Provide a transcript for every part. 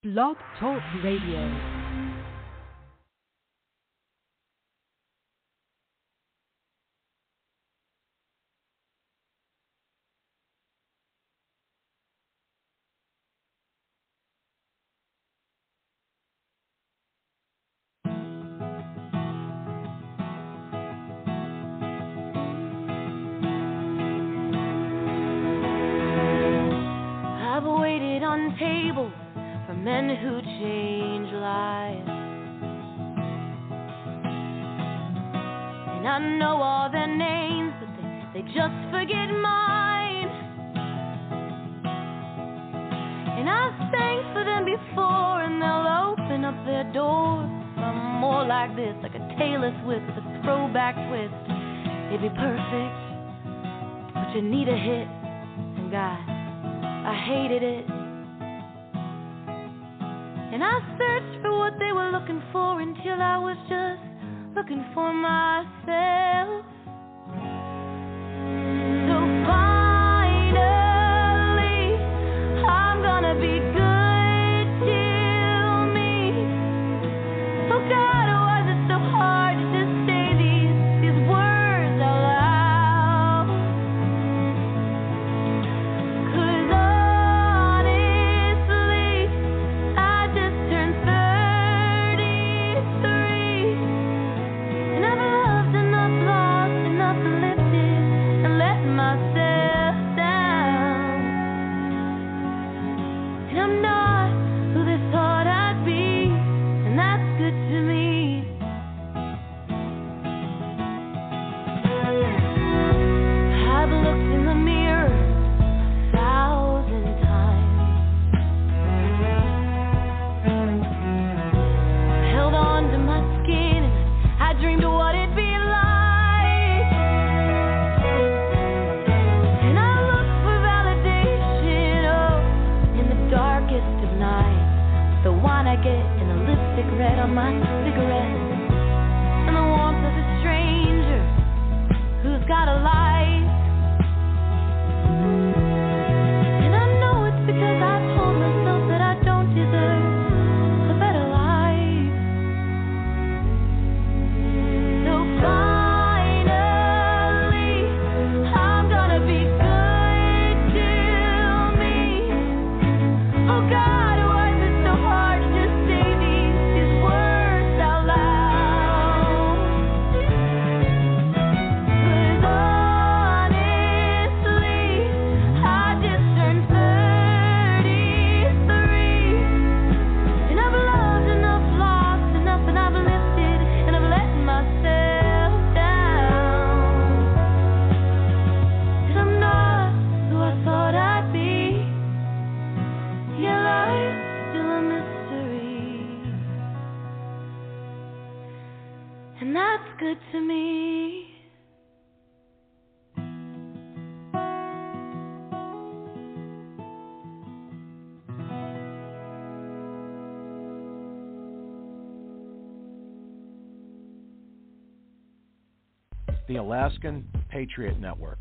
Blog Talk Radio. Tables for men who change lives, and I know all their names, but they just forget mine. And I've sang for them before, and they'll open up their doors. I'm more like this, like a tailless whip with a throwback twist. It'd be perfect, but you need a hit, and God, I hated it. And I searched for what they were looking for until I was just looking for myself. So finally, I'm gonna be good to me. Oh God, why is it so hard to just say these words out loud? 'Cause red on my cigarette, and the warmth of a stranger who's got a light. And I know it's because I told myself that I don't deserve a better life. So finally, I'm gonna be good to me. Oh God. And that's good to me. The Alaskan Patriot Network.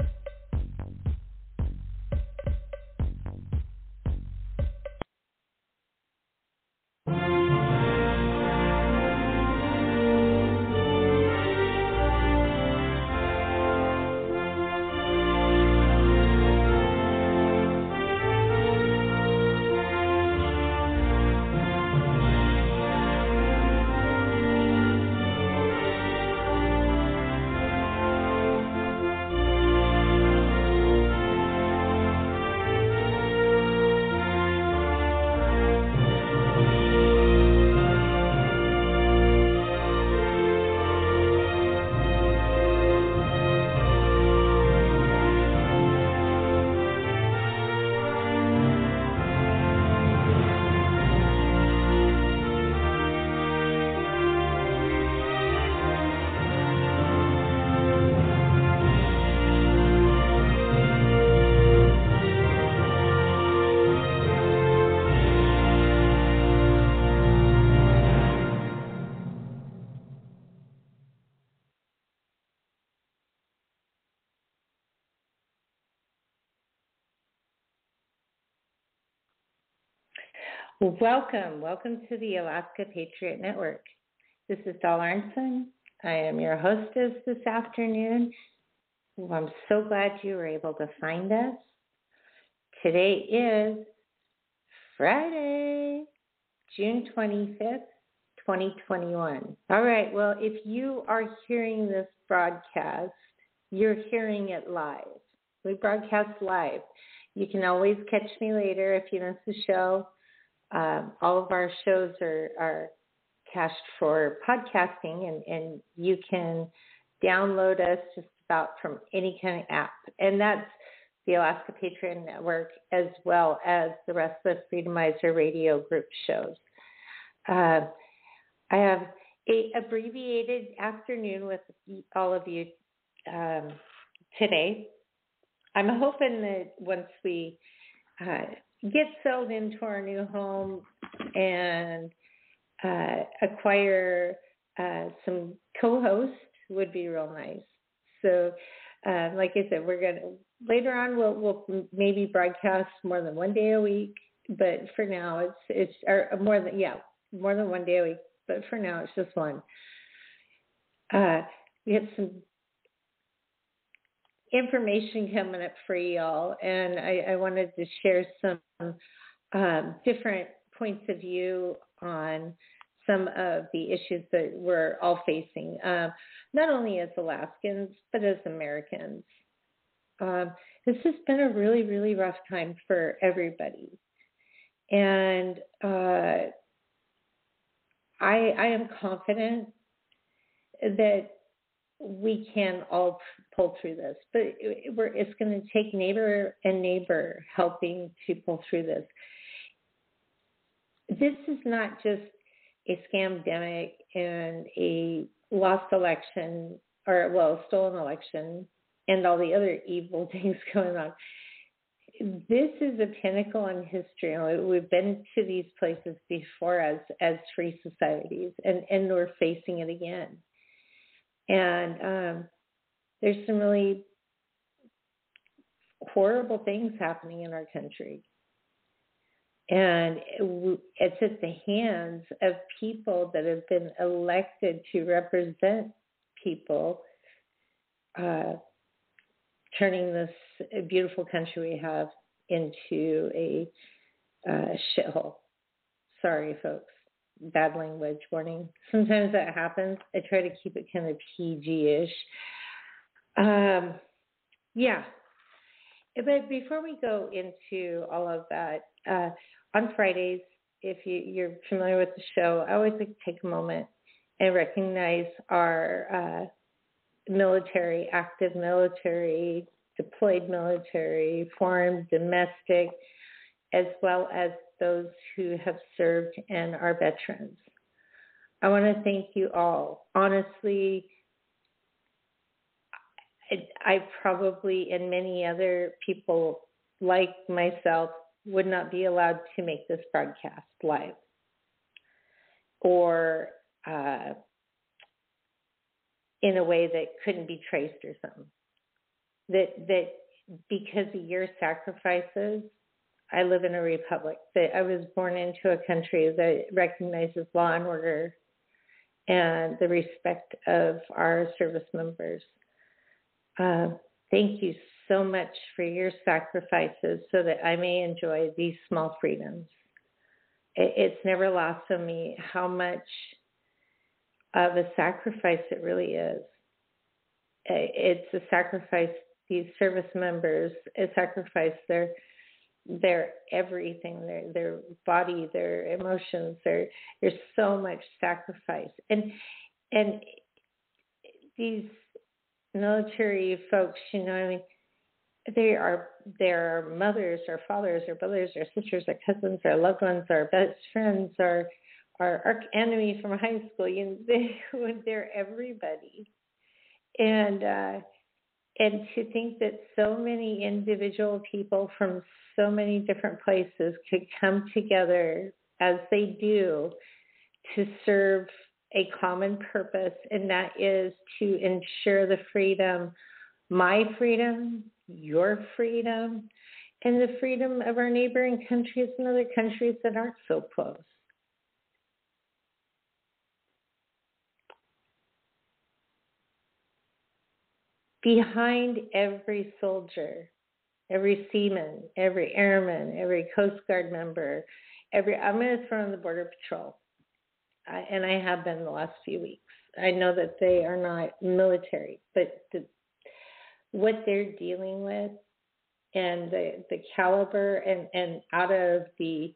Welcome to the Alaska Patriot Network. This is Dahl Arnson. I am your hostess this afternoon. I'm so glad you were able to find us. Today is Friday, June 25th, 2021. All right, well, if you are hearing this broadcast, you're hearing it live. We broadcast live. You can always catch me later if you miss the show. All of our shows are cached for podcasting, and you can download us just about from any kind of app. And that's the Alaska Patriot Network, as well as the rest of the Freedomizer Radio Group shows. I have an abbreviated afternoon with all of you today. I'm hoping that once we get settled into our new home and acquire some co-hosts would be real nice. So, like I said, we're gonna later on we'll maybe broadcast more than one day a week, but for now it's more than one day a week. But for now it's just one. We have some information coming up for y'all, and I wanted to share some different points of view on some of the issues that we're all facing, not only as Alaskans, but as Americans. This has been a really, really rough time for everybody. And I am confident that we can all pull through this, but it's going to take neighbor and neighbor helping to pull through this. This is not just a scamdemic and a lost election, stolen election, and all the other evil things going on. This is a pinnacle in history. We've been to these places before as free societies, and we're facing it again. And there's some really horrible things happening in our country. And it's at the hands of people that have been elected to represent people, turning this beautiful country we have into a shithole. Sorry, folks. Bad language warning. Sometimes that happens. I try to keep it kind of PG-ish. But before we go into all of that, on Fridays, if you're familiar with the show, I always like to take a moment and recognize our military, active military, deployed military, foreign, domestic, as well as those who have served and are veterans. I want to thank you all. Honestly, I probably, and many other people like myself, would not be allowed to make this broadcast live or in a way that couldn't be traced or something. That because of your sacrifices, I live in a republic, that I was born into a country that recognizes law and order and the respect of our service members. Thank you so much for your sacrifices so that I may enjoy these small freedoms. It's never lost on me how much of a sacrifice it really is. It's a sacrifice. These service members sacrifice their everything, their body, their emotions. There's so much sacrifice, and these military folks, they are their mothers, or fathers, or brothers, or sisters, or cousins, or loved ones, or best friends, or our enemy from high school. They're everybody, and to think that so many individual people from so many different places could come together as they do to serve a common purpose, and that is to ensure the freedom, my freedom, your freedom, and the freedom of our neighboring countries and other countries that aren't so close. Behind every soldier, every seaman, every airman, every Coast Guard member, I'm going to throw in the Border Patrol, and I have been the last few weeks. I know that they are not military, but what they're dealing with and the caliber and out of the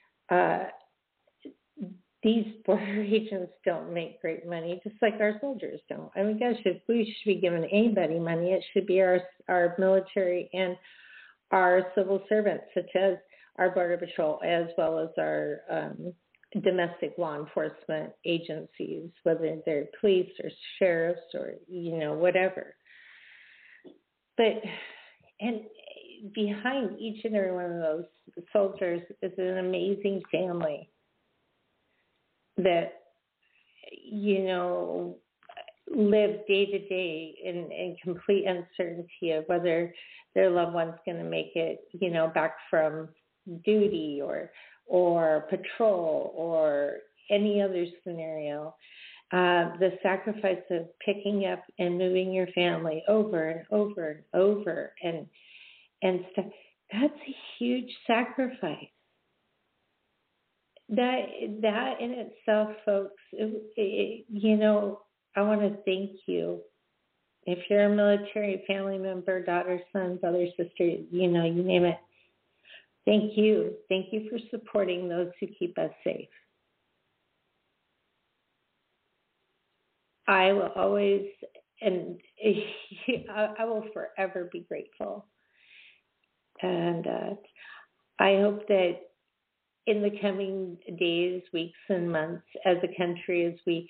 these border agents don't make great money, just like our soldiers don't. I mean, gosh, if we should be giving anybody money, it should be our military and our civil servants, such as our Border Patrol, as well as our domestic law enforcement agencies, whether they're police or sheriffs or, whatever. But, and behind each and every one of those soldiers is an amazing family that, live day to day in complete uncertainty of whether their loved one's going to make it, back from duty or patrol or any other scenario. The sacrifice of picking up and moving your family over and over and over and stuff, that's a huge sacrifice. That in itself, folks, I want to thank you. If you're a military family member, daughter, son, brother, sister, you name it, thank you. Thank you for supporting those who keep us safe. I will always, and I will forever be grateful. And I hope that in the coming days, weeks, and months, as a country, as we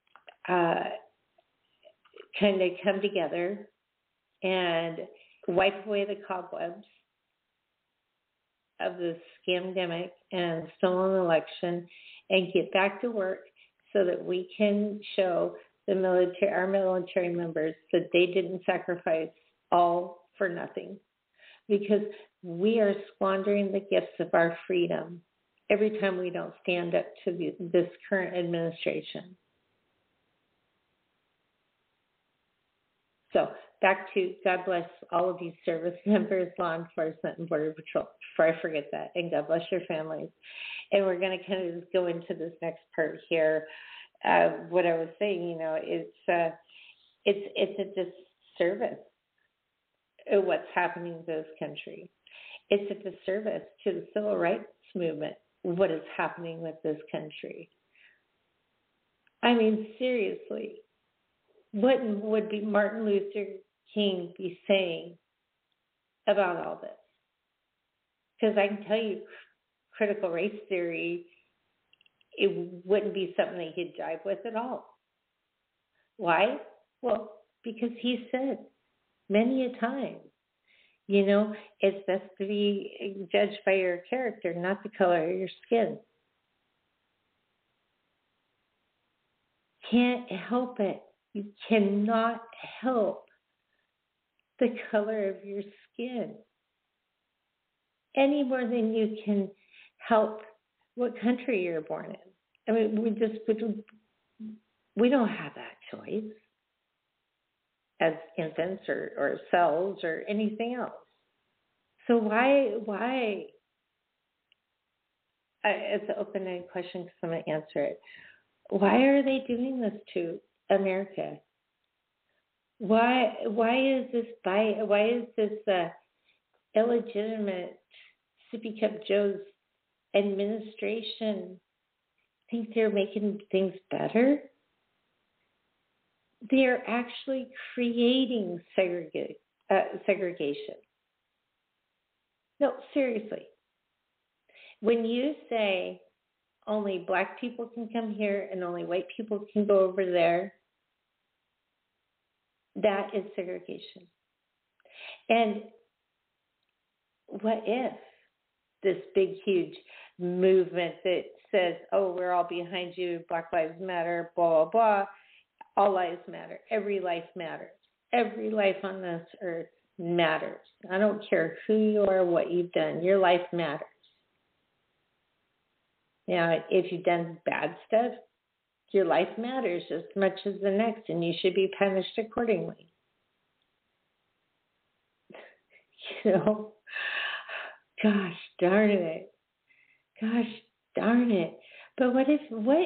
kind of come together and wipe away the cobwebs of the scamdemic and stolen election and get back to work so that we can show our military members that they didn't sacrifice all for nothing, because we are squandering the gifts of our freedom every time we don't stand up to this current administration. So back to God bless all of you service members, law enforcement, and Border Patrol, before I forget that, and God bless your families. And we're going to kind of go into this next part here. What I was saying, it's a disservice of what's happening in this country. It's a disservice to the civil rights movement, what is happening with this country. I mean, seriously, what would be Martin Luther King be saying about all this? Because I can tell you, critical race theory, it wouldn't be something that he'd jive with at all. Why? Well, because he said many a time, it's best to be judged by your character, not the color of your skin. Can't help it. You cannot help the color of your skin any more than you can help what country you're born in. I mean, we don't have that choice as infants or cells or anything else. So why? It's an open-ended question because I'm going to answer it. Why are they doing this to America? Why is this illegitimate Sippy Cup Joe's administration think they're making things better? They're actually creating segregation. No, seriously. When you say only black people can come here and only white people can go over there, that is segregation. And what if this big, huge movement that says, oh, we're all behind you, Black Lives Matter, blah, blah, blah, all lives matter, every life matters. Every life on this earth matters. I don't care who you are, what you've done. Your life matters. Now, if you've done bad stuff, your life matters as much as the next, and you should be punished accordingly. You know, gosh darn it. Gosh darn it. But what if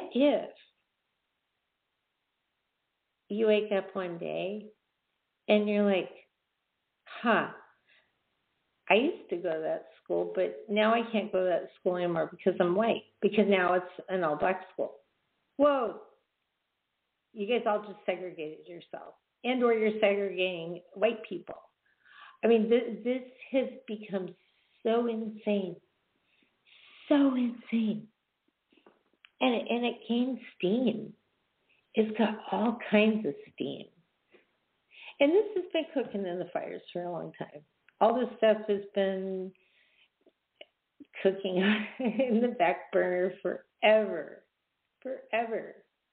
you wake up one day and you're like, I used to go to that school, but now I can't go to that school anymore because I'm white, because now it's an all-black school. Whoa. You guys all just segregated yourself, and or you're segregating white people. I mean, this has become so insane. So insane. And it gained steam. It's got all kinds of steam. And this has been cooking in the fires for a long time. All this stuff has been cooking in the back burner forever. Forever.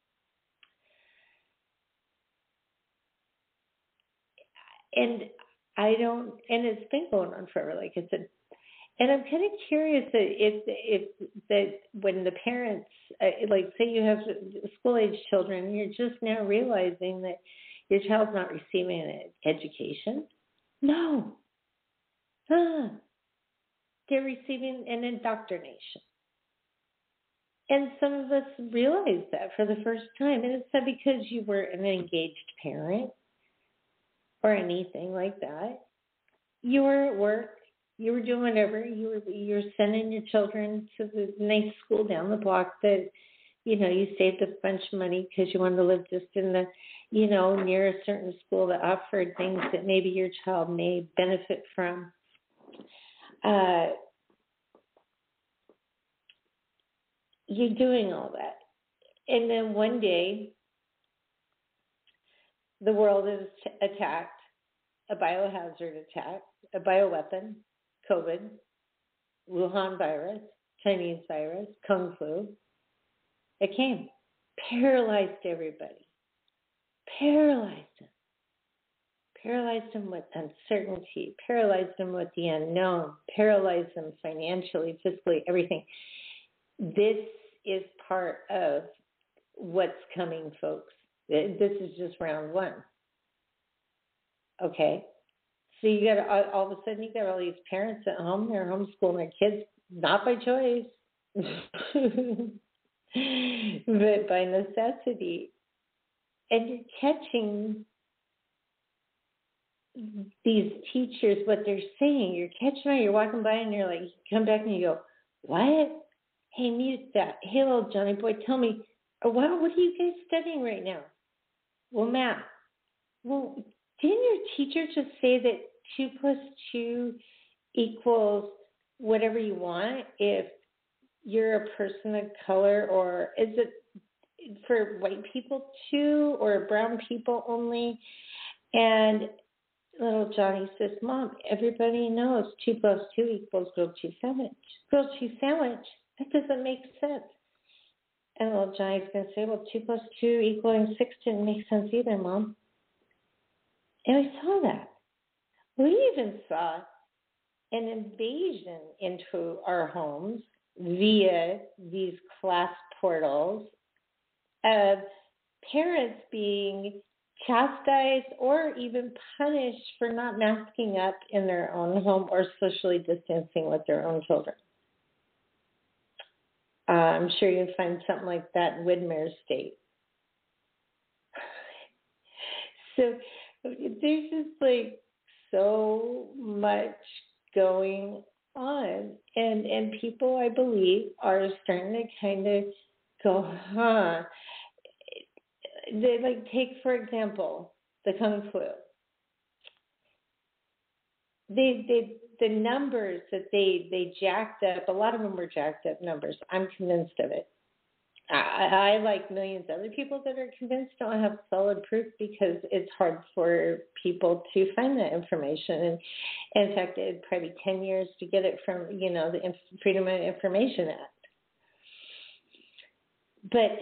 And it's been going on forever, like I said. And I'm kind of curious if that when the parents, like say you have school-age children, you're just now realizing that your child's not receiving an education. No. They're receiving an indoctrination. And some of us realize that for the first time. And it's not because you were an engaged parent or anything like that. You were at work. You were doing whatever. You were sending your children to the nice school down the block that, you saved a bunch of money because you wanted to live just in the, near a certain school that offered things that maybe your child may benefit from. You're doing all that. And then one day, the world is attacked, a biohazard attack, a bioweapon, COVID, Wuhan virus, Chinese virus, Kung Flu. It came, paralyzed everybody, paralyzed them with uncertainty, paralyzed them with the unknown, paralyzed them financially, physically, everything. This is part of what's coming, folks. This is just round one. Okay? So you got all of a sudden you got all these parents at home. They're homeschooling their kids, not by choice, but by necessity. And you're catching these teachers, what they're saying. You're catching on. You're walking by and you're like, you come back and you go, what? Hey, mute that. Hey, little Johnny boy, tell me, what are you guys studying right now? Well, math. Well, didn't your teacher just say that 2 plus 2 equals whatever you want if you're a person of color, or is it for white people too, or brown people only? And little Johnny says, Mom, everybody knows 2 plus 2 equals grilled cheese sandwich. Grilled cheese sandwich? That doesn't make sense. And little Johnny's going to say, well, 2 plus 2 equaling 6 didn't make sense either, Mom. And we saw that. We even saw an invasion into our homes via these class portals of parents being chastised or even punished for not masking up in their own home or socially distancing with their own children. I'm sure you'll find something like that in Widmer State. So there's just like so much going on. And people, I believe, are starting to kind of go, They take, for example, the Kung Flu. The numbers that they jacked up, a lot of them were jacked up numbers. I'm convinced of it. I like millions of other people that are convinced, don't have solid proof because it's hard for people to find that information. And in fact, it'd probably be 10 years to get it from, the Freedom of Information Act. But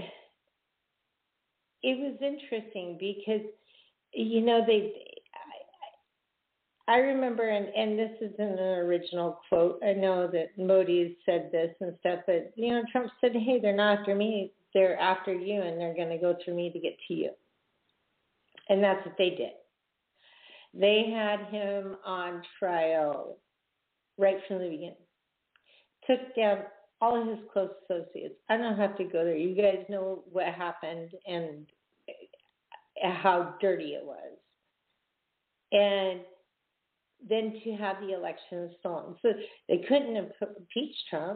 it was interesting because, I remember, and this isn't an original quote. I know that Modi said this and stuff, but Trump said, "Hey, they're not after me; they're after you, and they're going to go through me to get to you." And that's what they did. They had him on trial right from the beginning. Took down all of his close associates. I don't have to go there. You guys know what happened and how dirty it was. And then to have the election stolen. So they couldn't impeach Trump.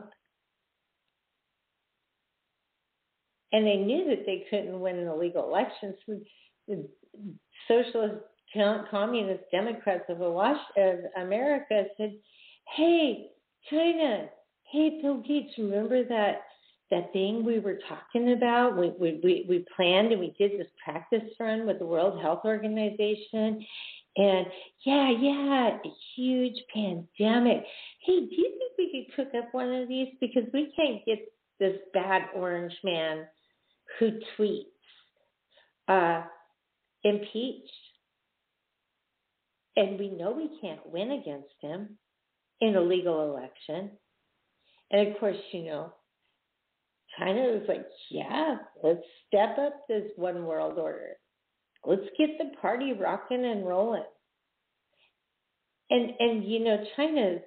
And they knew that they couldn't win an illegal election. So the socialist, communist Democrats of America said, "Hey, China, hey, Bill Gates, remember that thing we were talking about? We planned and we did this practice run with the World Health Organization. And yeah, a huge pandemic. Hey, do you think we could cook up one of these? Because we can't get this bad orange man who tweets impeached. And we know we can't win against him in a legal election." And of course, China was like, "Yeah, let's step up this one world order. Let's get the party rocking and rolling." And China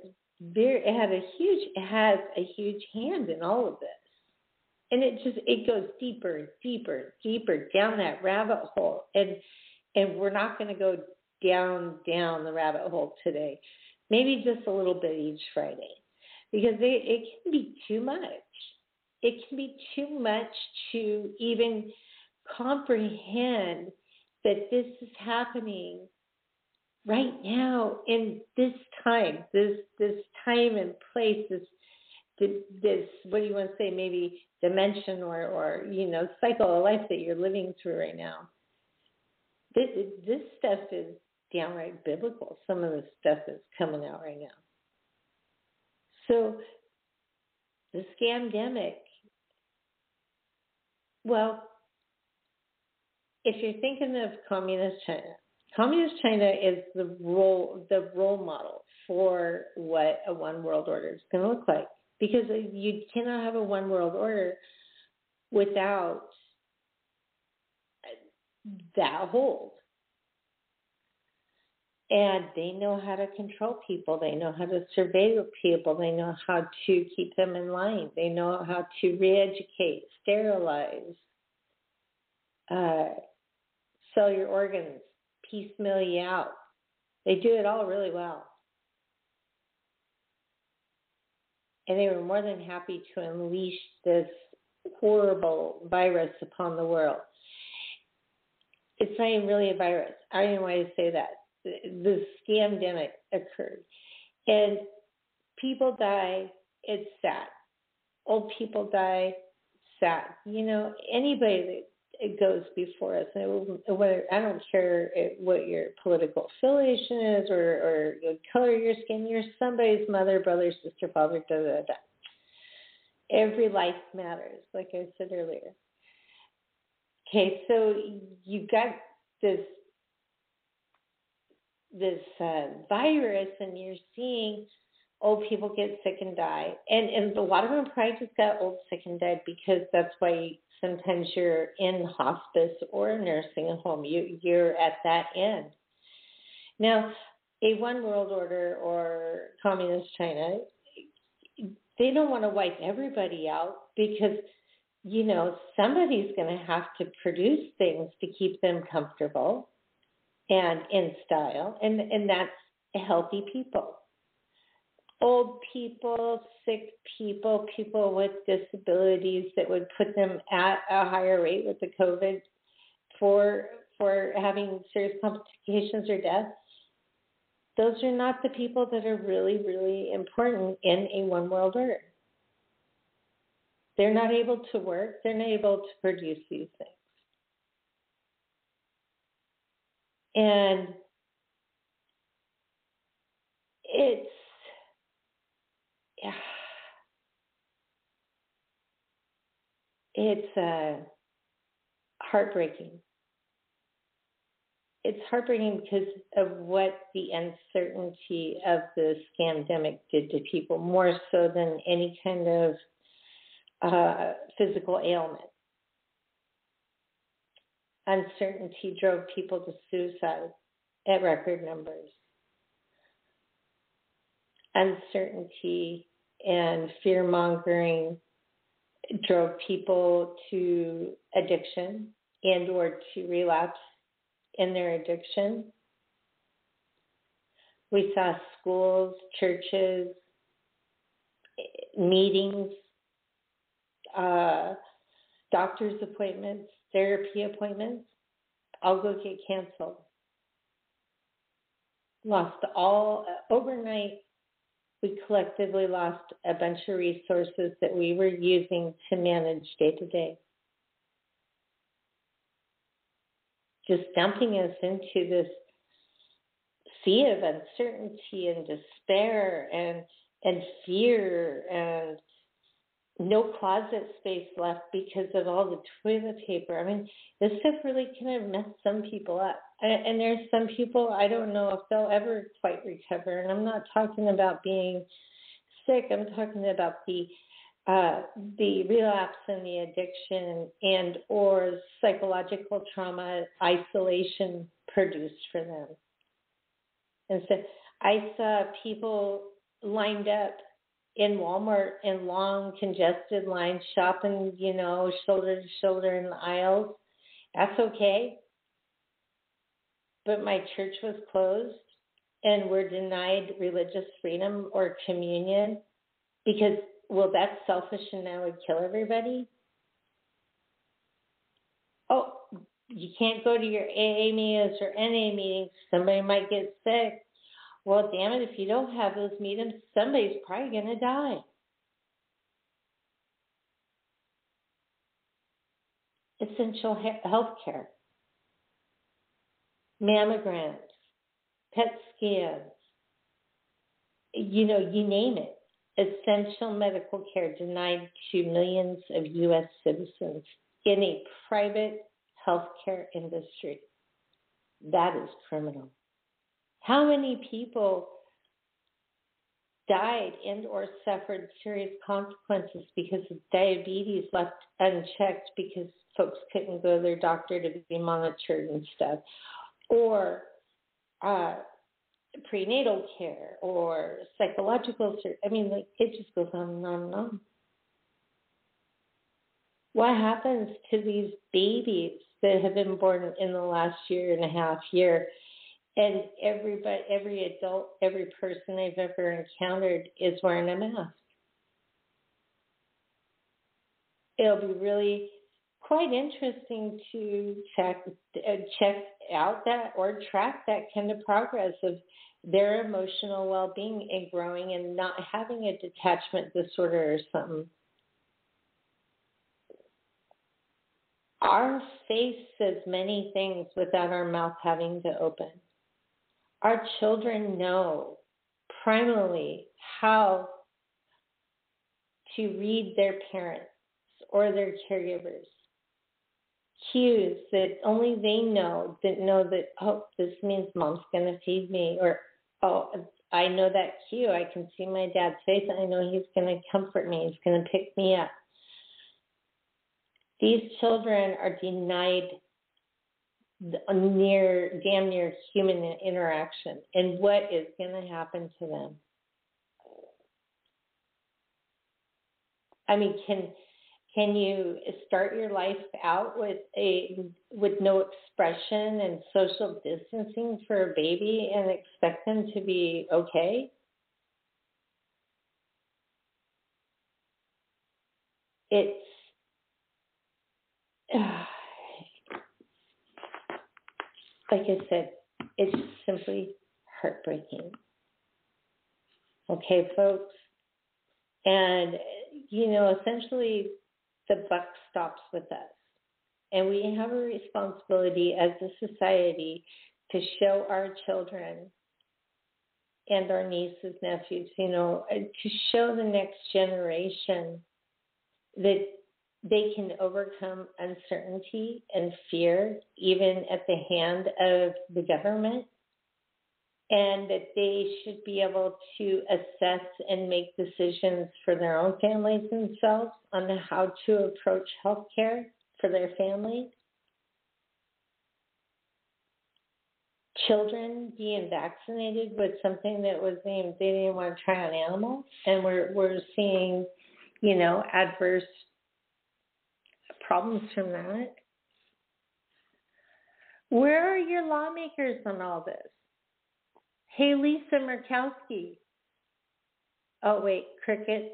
has a huge hand in all of this. And it goes deeper, deeper, deeper down that rabbit hole. And we're not going to go down the rabbit hole today. Maybe just a little bit each Friday. Because it can be too much. It can be too much to even comprehend that this is happening right now in this time, this time and place, this what do you want to say, maybe dimension or cycle of life that you're living through right now. This stuff is downright biblical. Some of the stuff that's coming out right now. So the scamdemic, well, if you're thinking of communist China is the role model for what a one world order is going to look like. Because you cannot have a one world order without that hold. And they know how to control people. They know how to surveil people. They know how to keep them in line. They know how to re-educate, sterilize, sell your organs, piecemeal you out. They do it all really well. And they were more than happy to unleash this horrible virus upon the world. It's not even really a virus. I don't even want to say that. The scamdemic occurred. And people die, it's sad. Old people die, sad. Anybody that goes before us, whether, I don't care what your political affiliation is or the color of your skin, you're somebody's mother, brother, sister, father, da, da, da. Every life matters, like I said earlier. Okay, so you've got this virus, and you're seeing old people get sick and die. And a lot of them probably just got old, sick, and died because that's why sometimes you're in hospice or a nursing home. You're at that end. Now, a one world order or communist China, they don't want to wipe everybody out because, somebody's going to have to produce things to keep them comfortable and in style, and that's healthy people. Old people, sick people, people with disabilities that would put them at a higher rate with the COVID for having serious complications or death. Those are not the people that are really, really important in a one world order. They're not able to work. They're not able to produce these things. And it's heartbreaking. it's heartbreaking because of what the uncertainty of the scamdemic did to people, more so than any kind of physical ailment. Uncertainty drove people to suicide at record numbers. Uncertainty and fear-mongering drove people to addiction and or to relapse in their addiction. We saw schools, churches, meetings, doctor's appointments, therapy appointments, all go get canceled. Lost all, overnight, we collectively lost a bunch of resources that we were using to manage day to day. Just dumping us into this sea of uncertainty and despair and fear and no closet space left because of all the toilet paper. I mean, this stuff really kind of messed some people up. And there's some people, I don't know if they'll ever quite recover. And I'm not talking about being sick. I'm talking about the relapse and the addiction and or psychological trauma isolation produced for them. And so I saw people lined up in Walmart in long, congested lines, shopping, shoulder to shoulder in the aisles. That's okay. But my church was closed and we're denied religious freedom or communion because, well, that's selfish and that would kill everybody. Oh, you can't go to your AA meetings or NA meetings. Somebody might get sick. Well, damn it, if you don't have those meetings, somebody's probably going to die. Essential health care, mammograms, PET scans, you name it. Essential medical care denied to millions of U.S. citizens in a private healthcare industry. That is criminal. How many people died and or suffered serious consequences because of diabetes left unchecked because folks couldn't go to their doctor to be monitored and stuff, or prenatal care or psychological care. I mean, it just goes on and on and on. What happens to these babies that have been born in the last year and a half year? And every adult, every person I've ever encountered is wearing a mask. It'll be really quite interesting to check out that or track that kind of progress of their emotional well-being and growing and not having a detachment disorder or something. Our face says many things without our mouth having to open. Our children know primarily how to read their parents or their caregivers. Cues that only they know that, oh, this means mom's going to feed me, or, oh, I know that cue. I can see my dad's face. I know he's going to comfort me. He's going to pick me up. These children are denied damn near human interaction. And what is going to happen to them? I mean, can you start your life out with no expression and social distancing for a baby and expect them to be okay? It's like I said, it's simply heartbreaking. Okay, folks? And, essentially the buck stops with us. And we have a responsibility as a society to show our children and our nieces, nephews, to show the next generation that they can overcome uncertainty and fear, even at the hand of the government, and that they should be able to assess and make decisions for their own families themselves on how to approach health care for their family. Children being vaccinated was something that was they didn't want to try on animals, and we're seeing, adverse problems from that. Where are your lawmakers on all this? Hey, Lisa Murkowski. Oh, wait, crickets.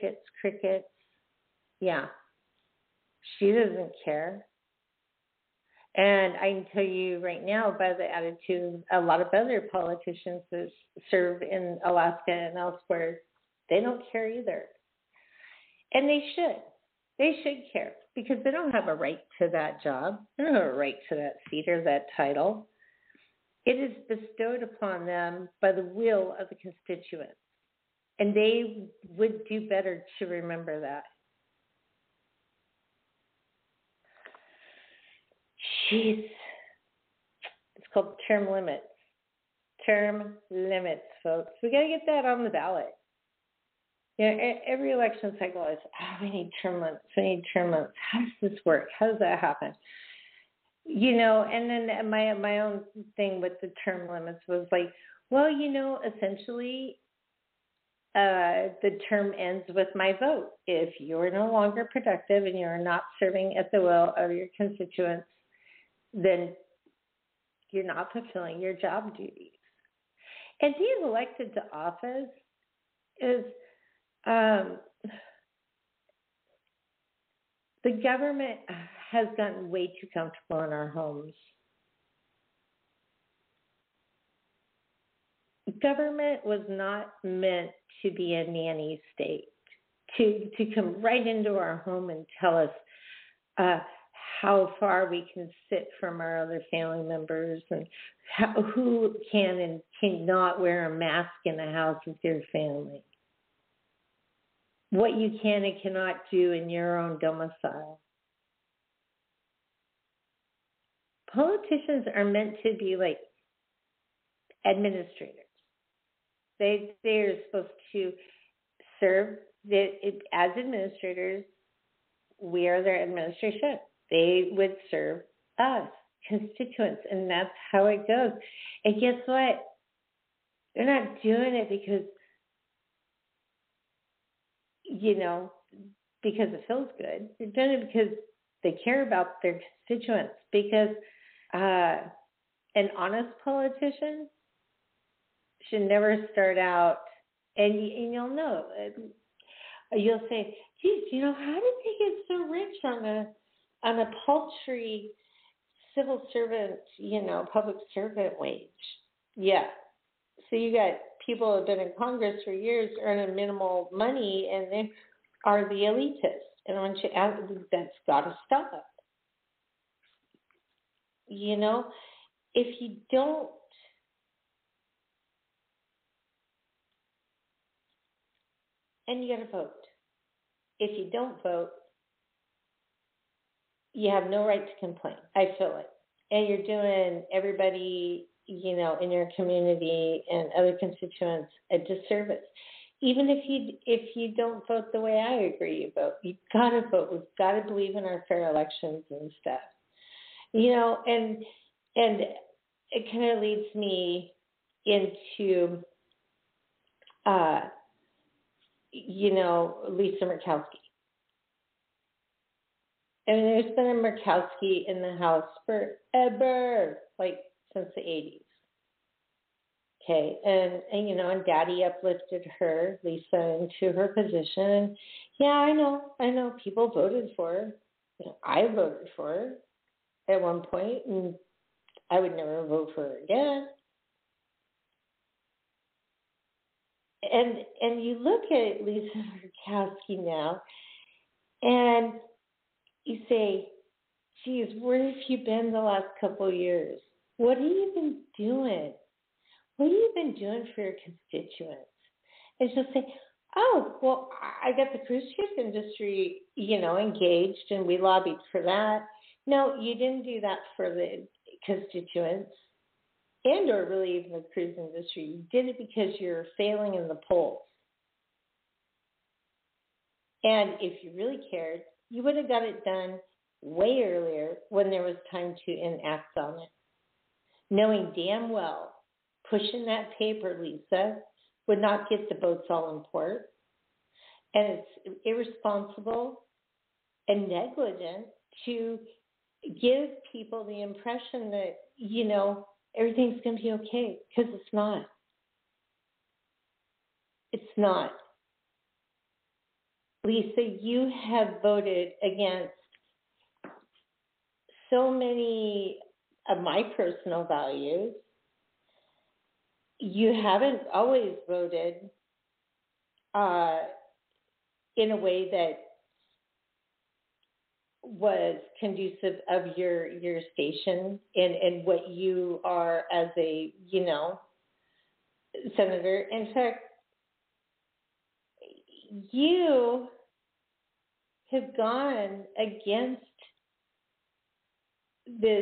Yeah, she doesn't care. And I can tell you right now, by the attitude of a lot of other politicians that serve in Alaska and elsewhere, they don't care either. And they should. They should care, because they don't have a right to that job. They don't have a right to that seat or that title. It is bestowed upon them by the will of the constituents. And they would do better to remember that. Jeez. It's called term limits. Term limits, folks. We got to get that on the ballot. Every election cycle is, we need term limits. How does this work? How does that happen? And then my own thing with the term limits was like, well, essentially the term ends with my vote. If you're no longer productive and you're not serving at the will of your constituents, then you're not fulfilling your job duties. And being elected to office is the government has gotten way too comfortable in our homes. Government was not meant to be a nanny state, to come right into our home and tell us how far we can sit from our other family members and who can and cannot wear a mask in the house with your family, what you can and cannot do in your own domicile. Politicians are meant to be like administrators. They are supposed to serve as administrators. We are their administration. They would serve us, constituents, and that's how it goes. And guess what? They're not doing it because it feels good. They're doing it because they care about their constituents. Because an honest politician should never start out, and you'll know. You'll say, geez, how did they get so rich on a paltry civil servant, public servant wage? Yeah. So you got people who have been in Congress for years earning minimal money, and they are the elitists. And once you add, that's got to stop. If you don't, and you got to vote. If you don't vote, you have no right to complain. I feel it. And you're doing everybody, in your community and other constituents a disservice. Even if you don't vote the way I agree you vote, you've got to vote. We've got to believe in our fair elections and stuff. And it kind of leads me into, Lisa Murkowski. I mean, there's been a Murkowski in the House forever, like since the 80s. Okay, and Daddy uplifted her, Lisa, into her position. Yeah, I know. People voted for her. I voted for her at one point, and I would never vote for her again. And you look at Lisa Murkowski now, and you say, geez, where have you been the last couple of years? What have you been doing? What have you been doing for your constituents? And she'll say, Oh, well, I got the cruise ship industry, engaged, and we lobbied for that. No, you didn't do that for the constituents and or really even the cruise industry. You did it because you're failing in the polls. And if you really cared, you would have got it done way earlier when there was time to enact on it. Knowing damn well pushing that paper, Lisa, would not get the votes all in port. And it's irresponsible and negligent to give people the impression that, everything's going to be okay, because it's not. It's not. Lisa, you have voted against so many of my personal values. You haven't always voted in a way that was conducive of your station and what you are as a, senator. In fact, you have gone against this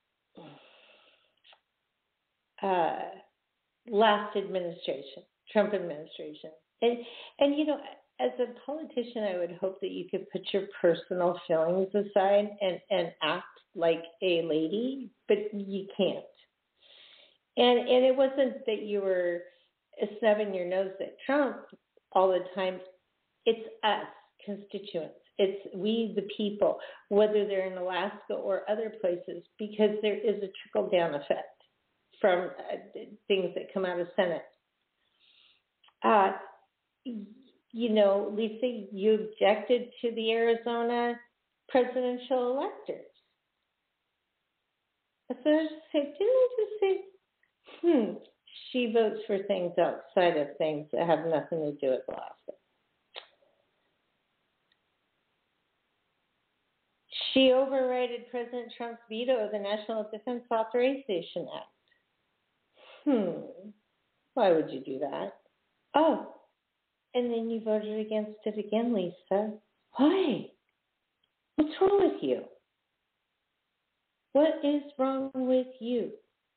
last administration, Trump administration. And as a politician, I would hope that you could put your personal feelings aside and act like a lady, but you can't. And it wasn't that you were snubbing your nose at Trump all the time. It's us, constituents. It's we, the people, whether they're in Alaska or other places, because there is a trickle-down effect from things that come out of Senate. Lisa, you objected to the Arizona presidential electors. So I didn't I just say, she votes for things outside of things that have nothing to do with Alaska. She overrided President Trump's veto of the National Defense Authorization Act. Why would you do that? Oh, and then you voted against it again, Lisa. Why? What's wrong with you? What is wrong with you?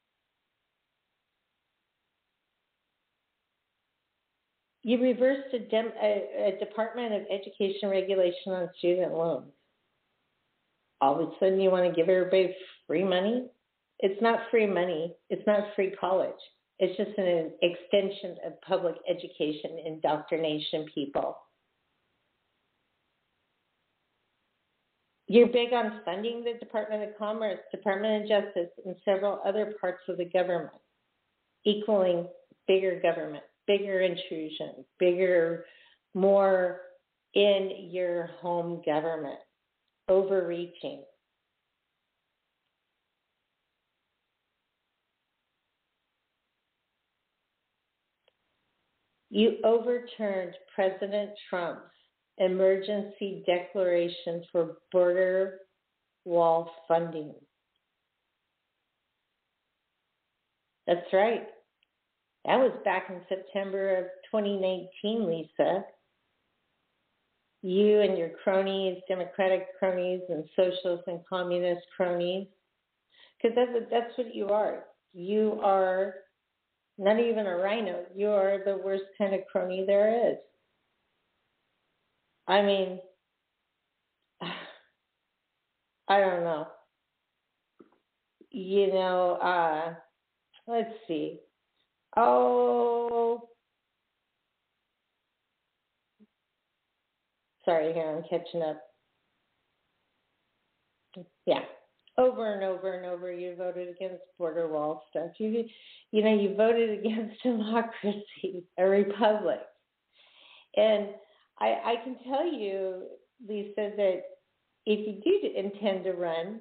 You reversed a Department of Education regulation on student loans. All of a sudden you want to give everybody free money? It's not free money. It's not free college. It's just an extension of public education indoctrination, people. You're big on funding the Department of Commerce, Department of Justice, and several other parts of the government, equaling bigger government, bigger intrusion, bigger, more in your home government, overreaching. You overturned President Trump's emergency declaration for border wall funding. That's right. That was back in September of 2019, Lisa. You and your cronies, Democratic cronies and socialist and communist cronies, because that's what you are. You are not even a rhino. You are the worst kind of crony there is. I mean, I don't know. Let's see. Oh, sorry, here, I'm catching up. Yeah. Over and over and over, you voted against border wall stuff. You voted against democracy, a republic. And I can tell you, Lisa, that if you do intend to run,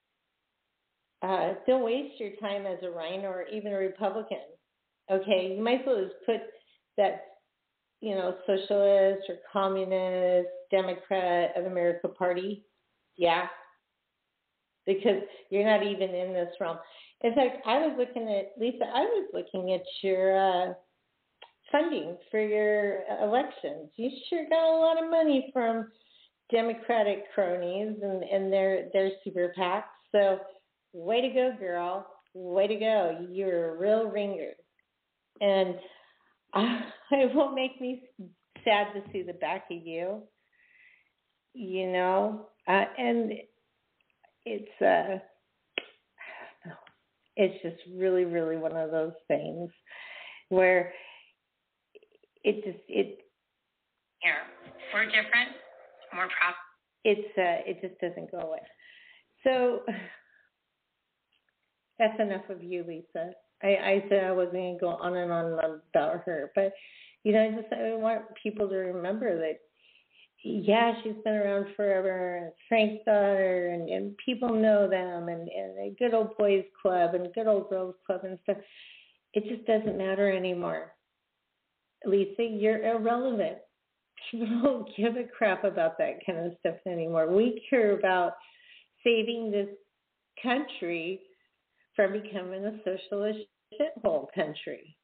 don't waste your time as a rhino or even a Republican. Okay, you might as well just put that, socialist or communist, Democrat of America Party. Yeah. Because you're not even in this realm. In fact, I was looking at your funding for your elections. You sure got a lot of money from Democratic cronies and their super PACs. So way to go, girl. Way to go. You're a real ringer. And it won't make me sad to see the back of you, you know. And it's just really, really one of those things where it we're different. We're it just doesn't go away. So that's enough of you, Lisa. I said I wasn't going to go on and on about her, but I want people to remember that. Yeah, she's been around forever, and Frank's daughter, and people know them, and a good old boys club and good old girls club and stuff. It just doesn't matter anymore. Lisa, you're irrelevant. People don't give a crap about that kind of stuff anymore. We care about saving this country from becoming a socialist shithole country.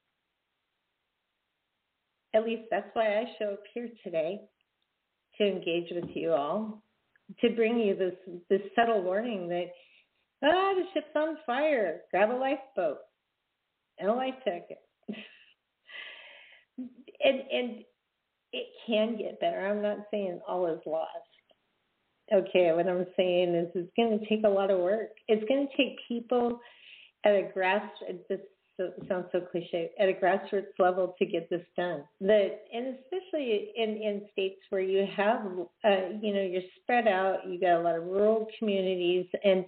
At least that's why I show up here today, to engage with you all, to bring you this subtle warning that, the ship's on fire. Grab a lifeboat and a life jacket. and it can get better. I'm not saying all is lost. Okay, what I'm saying is it's going to take a lot of work. It's going to take people at a it sounds so cliche, at a grassroots level to get this done. And especially in states where you have, you're spread out, you got a lot of rural communities, and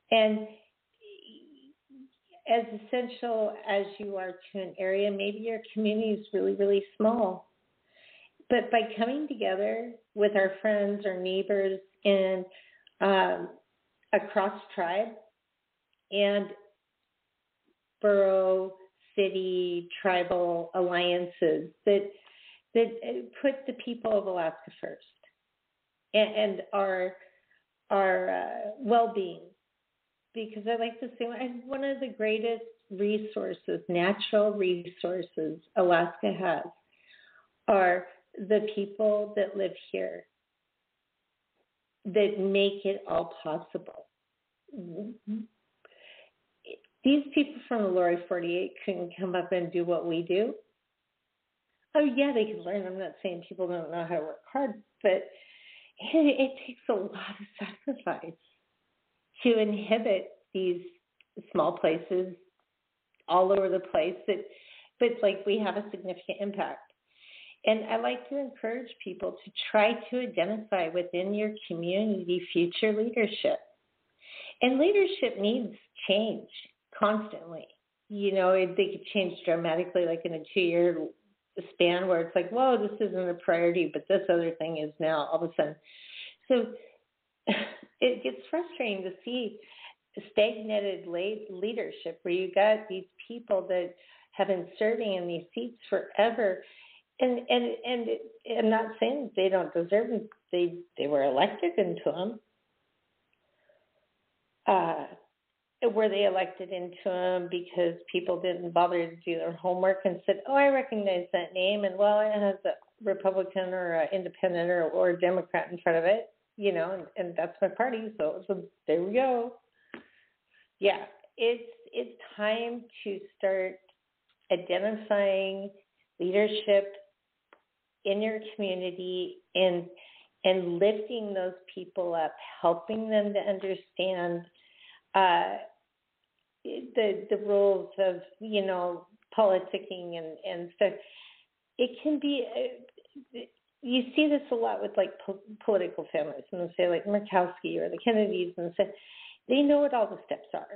as essential as you are to an area, maybe your community is really, really small. But by coming together with our friends, our neighbors, and across tribe and borough, city, tribal alliances that put the people of Alaska first and our well-being. Because I like to say one of the greatest resources, natural resources Alaska has are the people that live here that make it all possible. These people from the Lower 48 couldn't come up and do what we do. Oh, yeah, they can learn. I'm not saying people don't know how to work hard, but it takes a lot of sacrifice to inhabit these small places all over the place. But like we have a significant impact. And I like to encourage people to try to identify within your community future leadership. And leadership needs change constantly. They could change dramatically, like in a 2-year span where it's like, whoa, this isn't a priority, but this other thing is now all of a sudden. So it gets frustrating to see stagnated leadership where you got these people that have been serving in these seats forever. And I'm not saying they don't deserve it. They were elected into them. Were they elected into them because people didn't bother to do their homework and said, oh, I recognize that name, and well, it has a Republican or an independent or a Democrat in front of it, and that's my party, so there we go. Yeah, it's time to start identifying leadership in your community and lifting those people up, helping them to understand the rules of, politicking and stuff. It can be, you see this a lot with like political families, and say like Murkowski or the Kennedys, and say they know what all the steps are.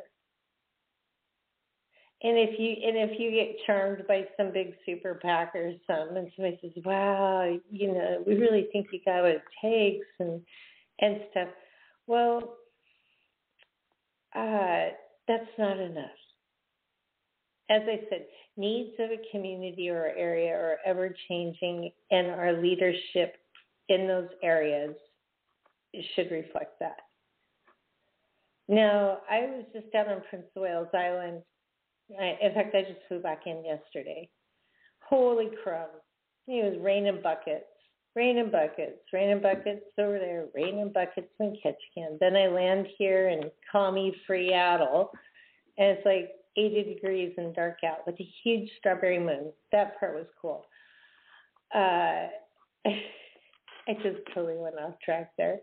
And if you get charmed by some big super PAC or something, and somebody says, wow, we really think you got what it takes and stuff. Well, that's not enough. As I said, needs of a community or area are ever changing, and our leadership in those areas should reflect that. Now, I was just down on Prince of Wales Island. In fact, I just flew back in yesterday. Holy crap. It was raining buckets. Raining buckets over there, raining buckets in Ketchikan. Then I land here in calmy Seattle, and it's like 80 degrees and dark out with a huge strawberry moon. That part was cool. I just totally went off track there.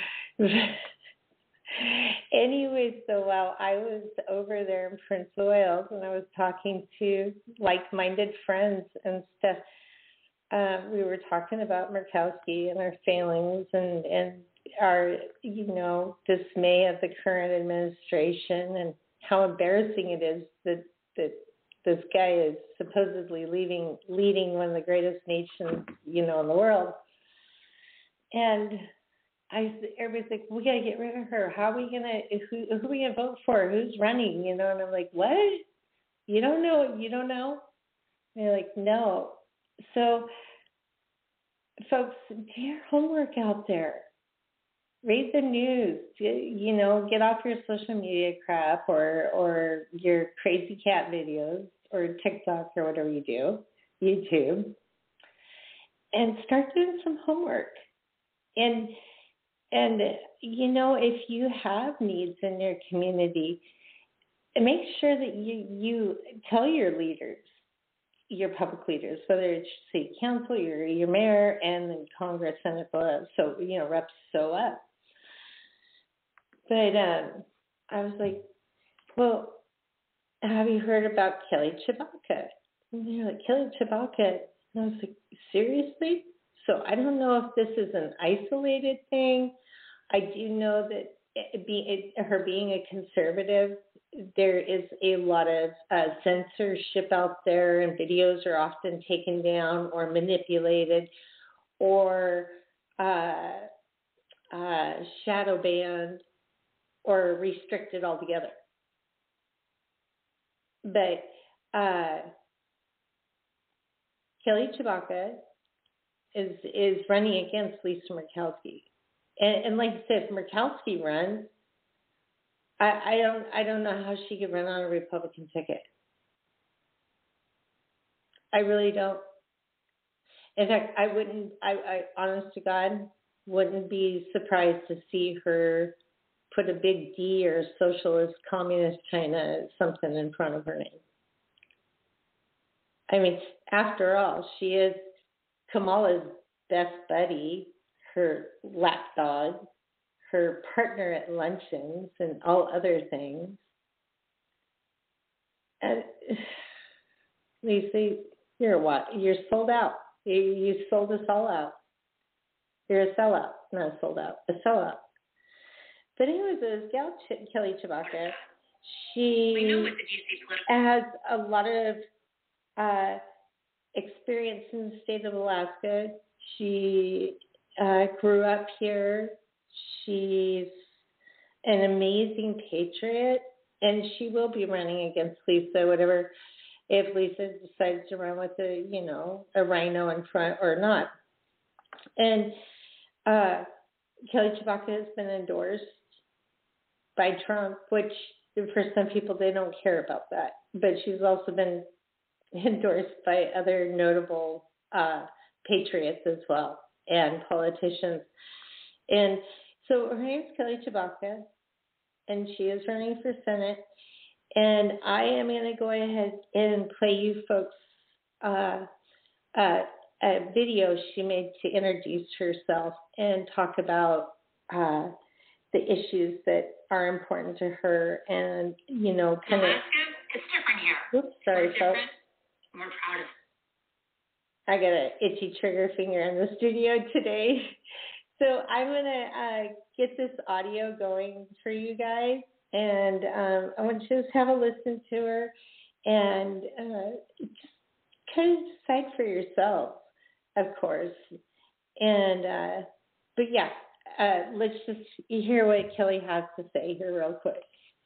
Anyways, so while I was over there in Prince of Wales and I was talking to like-minded friends and stuff, we were talking about Murkowski and our failings and our, dismay of the current administration and how embarrassing it is that this guy is supposedly leading one of the greatest nations, in the world. And everybody's like, we got to get rid of her. How are we going to, who are we going to vote for? Who's running? And I'm like, what? You don't know? You don't know? And they're like, no. So, folks, do your homework out there. Read the news. Get off your social media crap or your crazy cat videos or TikTok or whatever you do, YouTube, and start doing some homework. And if you have needs in your community, make sure that you tell your leaders, your public leaders, whether it's city council, your mayor, and then Congress, Senate, so reps so up. But I was like, well, have you heard about Kelly Tshibaka? And they're like, Kelly Tshibaka? And I was like, seriously? So I don't know if this is an isolated thing. I do know that her being a conservative, there is a lot of censorship out there, and videos are often taken down or manipulated or shadow banned or restricted altogether. But Kelly Tshibaka is running against Lisa Murkowski. And like I said, if Murkowski runs, I don't know how she could run on a Republican ticket. I really don't. In fact, I honest to God, wouldn't be surprised to see her put a big D or socialist, communist China, something in front of her name. I mean, after all, she is Kamala's best buddy, her lapdog, her partner at luncheons and all other things. And Lisa, you're what? You're sold out. You sold us all out. You're a sellout. Not a sold out, a sellout. But anyways, this gal, Kelly Tshibaka, she has a lot of experience in the state of Alaska. She grew up here. She's an amazing patriot, and she will be running against Lisa, whatever, if Lisa decides to run with a rhino in front or not. And Kelly Tshibaka has been endorsed by Trump, which for some people, they don't care about that. But she's also been endorsed by other notable patriots as well and politicians. And so her name's Kelly Tshibaka, and she is running for Senate. And I am going to go ahead and play you folks a video she made to introduce herself and talk about the issues that are important to her, and kind of. Alaska, it's different here. Oops, sorry, folks. I'm more proud of it. I got an itchy trigger finger in the studio today. So I'm going to get this audio going for you guys, and I want you to just have a listen to her and just kind of decide for yourself, of course. And but yeah, let's just hear what Kelly has to say here real quick.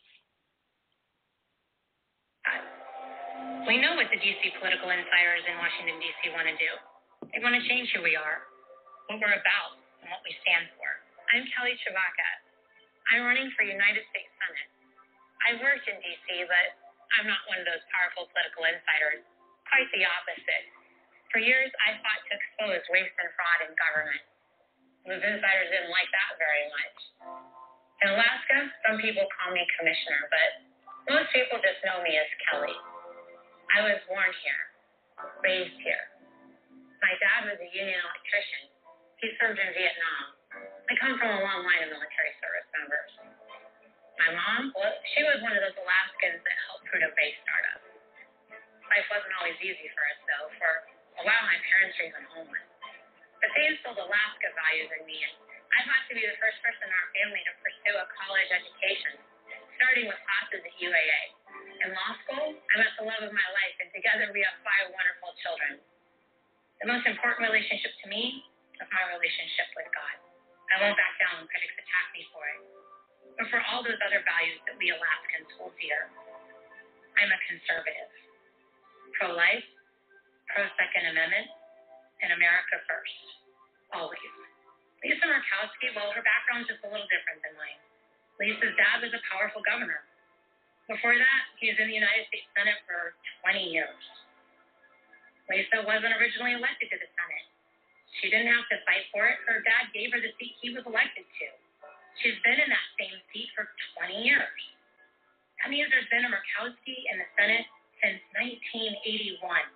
We know what the D.C. political insiders in Washington, D.C. want to do. They want to change who we are, what we're about, and what we stand for. I'm Kelly Tshibaka. I'm running for United States Senate. I've worked in D.C., but I'm not one of those powerful political insiders. Quite the opposite. For years, I fought to expose waste and fraud in government. Those insiders didn't like that very much. In Alaska, some people call me commissioner, but most people just know me as Kelly. I was born here, raised here. My dad was a union electrician. He served in Vietnam. I come from a long line of military service members. My mom, well, she was one of those Alaskans that helped Prudhoe Bay start up. Life wasn't always easy for us, though. For a while, my parents were even homeless. But they instilled Alaska values in me, and I thought to be the first person in our family to pursue a college education, starting with classes at UAA. In law school, I met the love of my life, and together we have 5 wonderful children. The most important relationship to me is my relationship with God. I won't back down when critics attack me for it, but for all those other values that we Alaskans hold dear. I'm a conservative. Pro-life, pro-Second Amendment, and America first. Always. Lisa Murkowski, well, her background's just a little different than mine. Lisa's dad was a powerful governor. Before that, he was in the United States Senate for 20 years. Lisa wasn't originally elected to the Senate. She didn't have to fight for it. Her dad gave her the seat he was elected to. She's been in that same seat for 20 years. That means there's been a Murkowski in the Senate since 1981.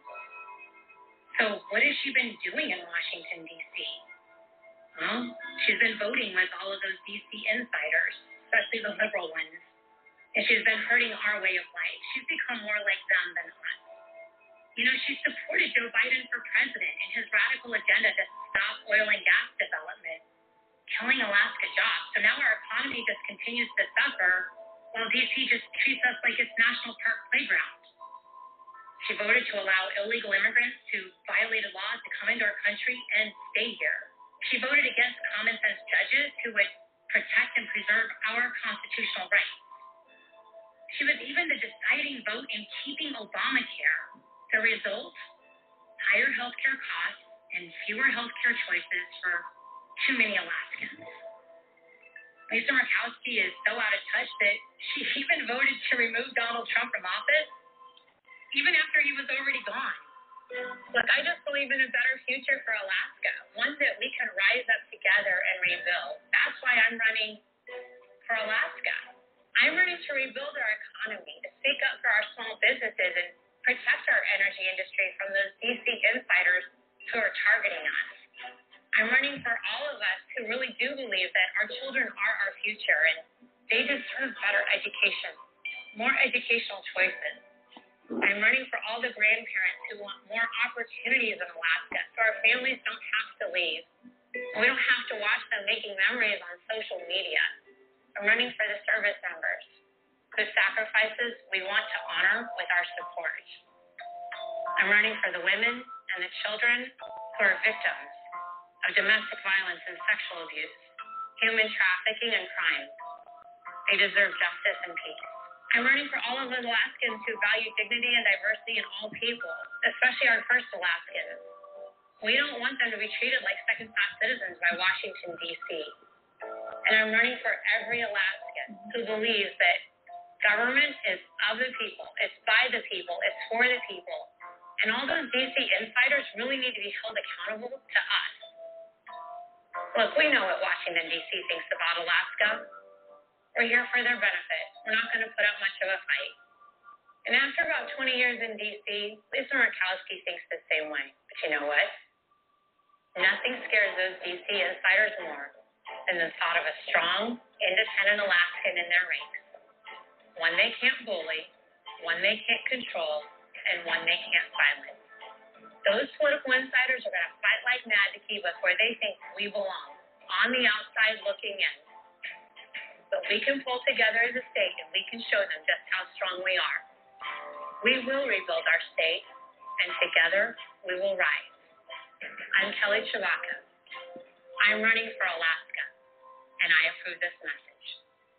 So what has she been doing in Washington, D.C.? Well, she's been voting with all of those D.C. insiders, especially the liberal ones. And she's been hurting our way of life. She's become more like them than us. You know, she supported Joe Biden for president and his radical agenda to stop oil and gas development, killing Alaska jobs. So now our economy just continues to suffer while D.C. just treats us like it's National Park Playground. She voted to allow illegal immigrants who violated laws to come into our country and stay here. She voted against common sense judges who would protect and preserve our constitutional rights. She was even the deciding vote in keeping Obamacare. The result, higher healthcare costs and fewer healthcare choices for too many Alaskans. Lisa Murkowski is so out of touch that she even voted to remove Donald Trump from office, even after he was already gone. Look, I just believe in a better future for Alaska, one that we can rise up together and rebuild. That's why I'm running for Alaska. I'm running to rebuild our economy, to speak up for our small businesses and protect our energy industry from those D.C. insiders who are targeting us. I'm running for all of us who really do believe that our children are our future and they deserve better education, more educational choices. I'm running for all the grandparents who want more opportunities in Alaska so our families don't have to leave. We don't have to watch them making memories on social media. I'm running for the service members whose sacrifices we want to honor with our support. I'm running for the women and the children who are victims of domestic violence and sexual abuse, human trafficking, and crime. They deserve justice and peace. I'm running for all of the Alaskans who value dignity and diversity in all people, especially our first Alaskans. We don't want them to be treated like second-class citizens by Washington, D.C. And I'm running for every Alaskan who believes that government is of the people, it's by the people, it's for the people. And all those D.C. insiders really need to be held accountable to us. Look, we know what Washington, D.C. thinks about Alaska. We're here for their benefit. We're not going to put up much of a fight. And after about 20 years in D.C., Lisa Murkowski thinks the same way. But you know what? Nothing scares those D.C. insiders more than the thought of a strong, independent Alaskan in their ranks. One they can't bully, one they can't control, and one they can't silence. Those political insiders are going to fight like mad to keep us where they think we belong, on the outside looking in. But we can pull together as a state and we can show them just how strong we are. We will rebuild our state, and together we will rise. I'm Kelly Chewbacca. I'm running for Alaska, and I approve this message.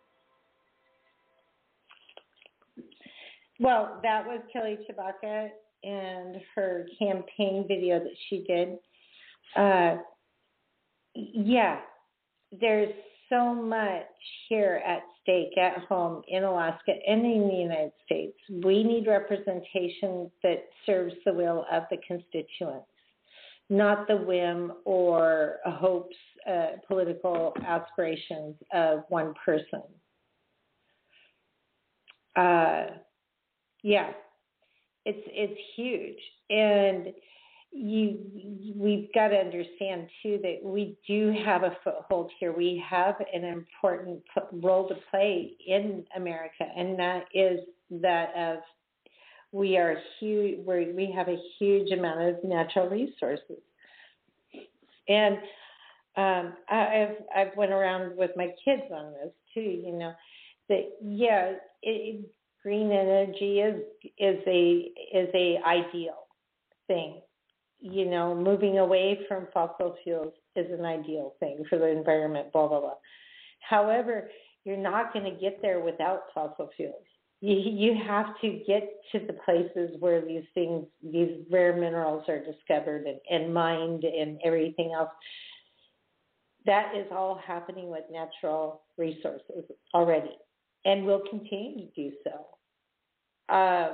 Well, that was Kelly Chewbacca and her campaign video that she did. Yeah, there's so much here at stake at home in Alaska and in the United States. We need representation that serves the will of the constituents. not the whim or hopes, political aspirations of one person. Yeah, it's huge, and we've got to understand too that we do have a foothold here. We have an important role to play in America, and that is that of we are huge. We have a huge amount of natural resources, and I've went around with my kids on this too. You know, that green energy is a ideal thing. You know, moving away from fossil fuels is an ideal thing for the environment, blah, blah, blah. However, you're not going to get there without fossil fuels. You have to get to the places where these rare minerals are discovered and mined and everything else. That is all happening with natural resources already and will continue to do so.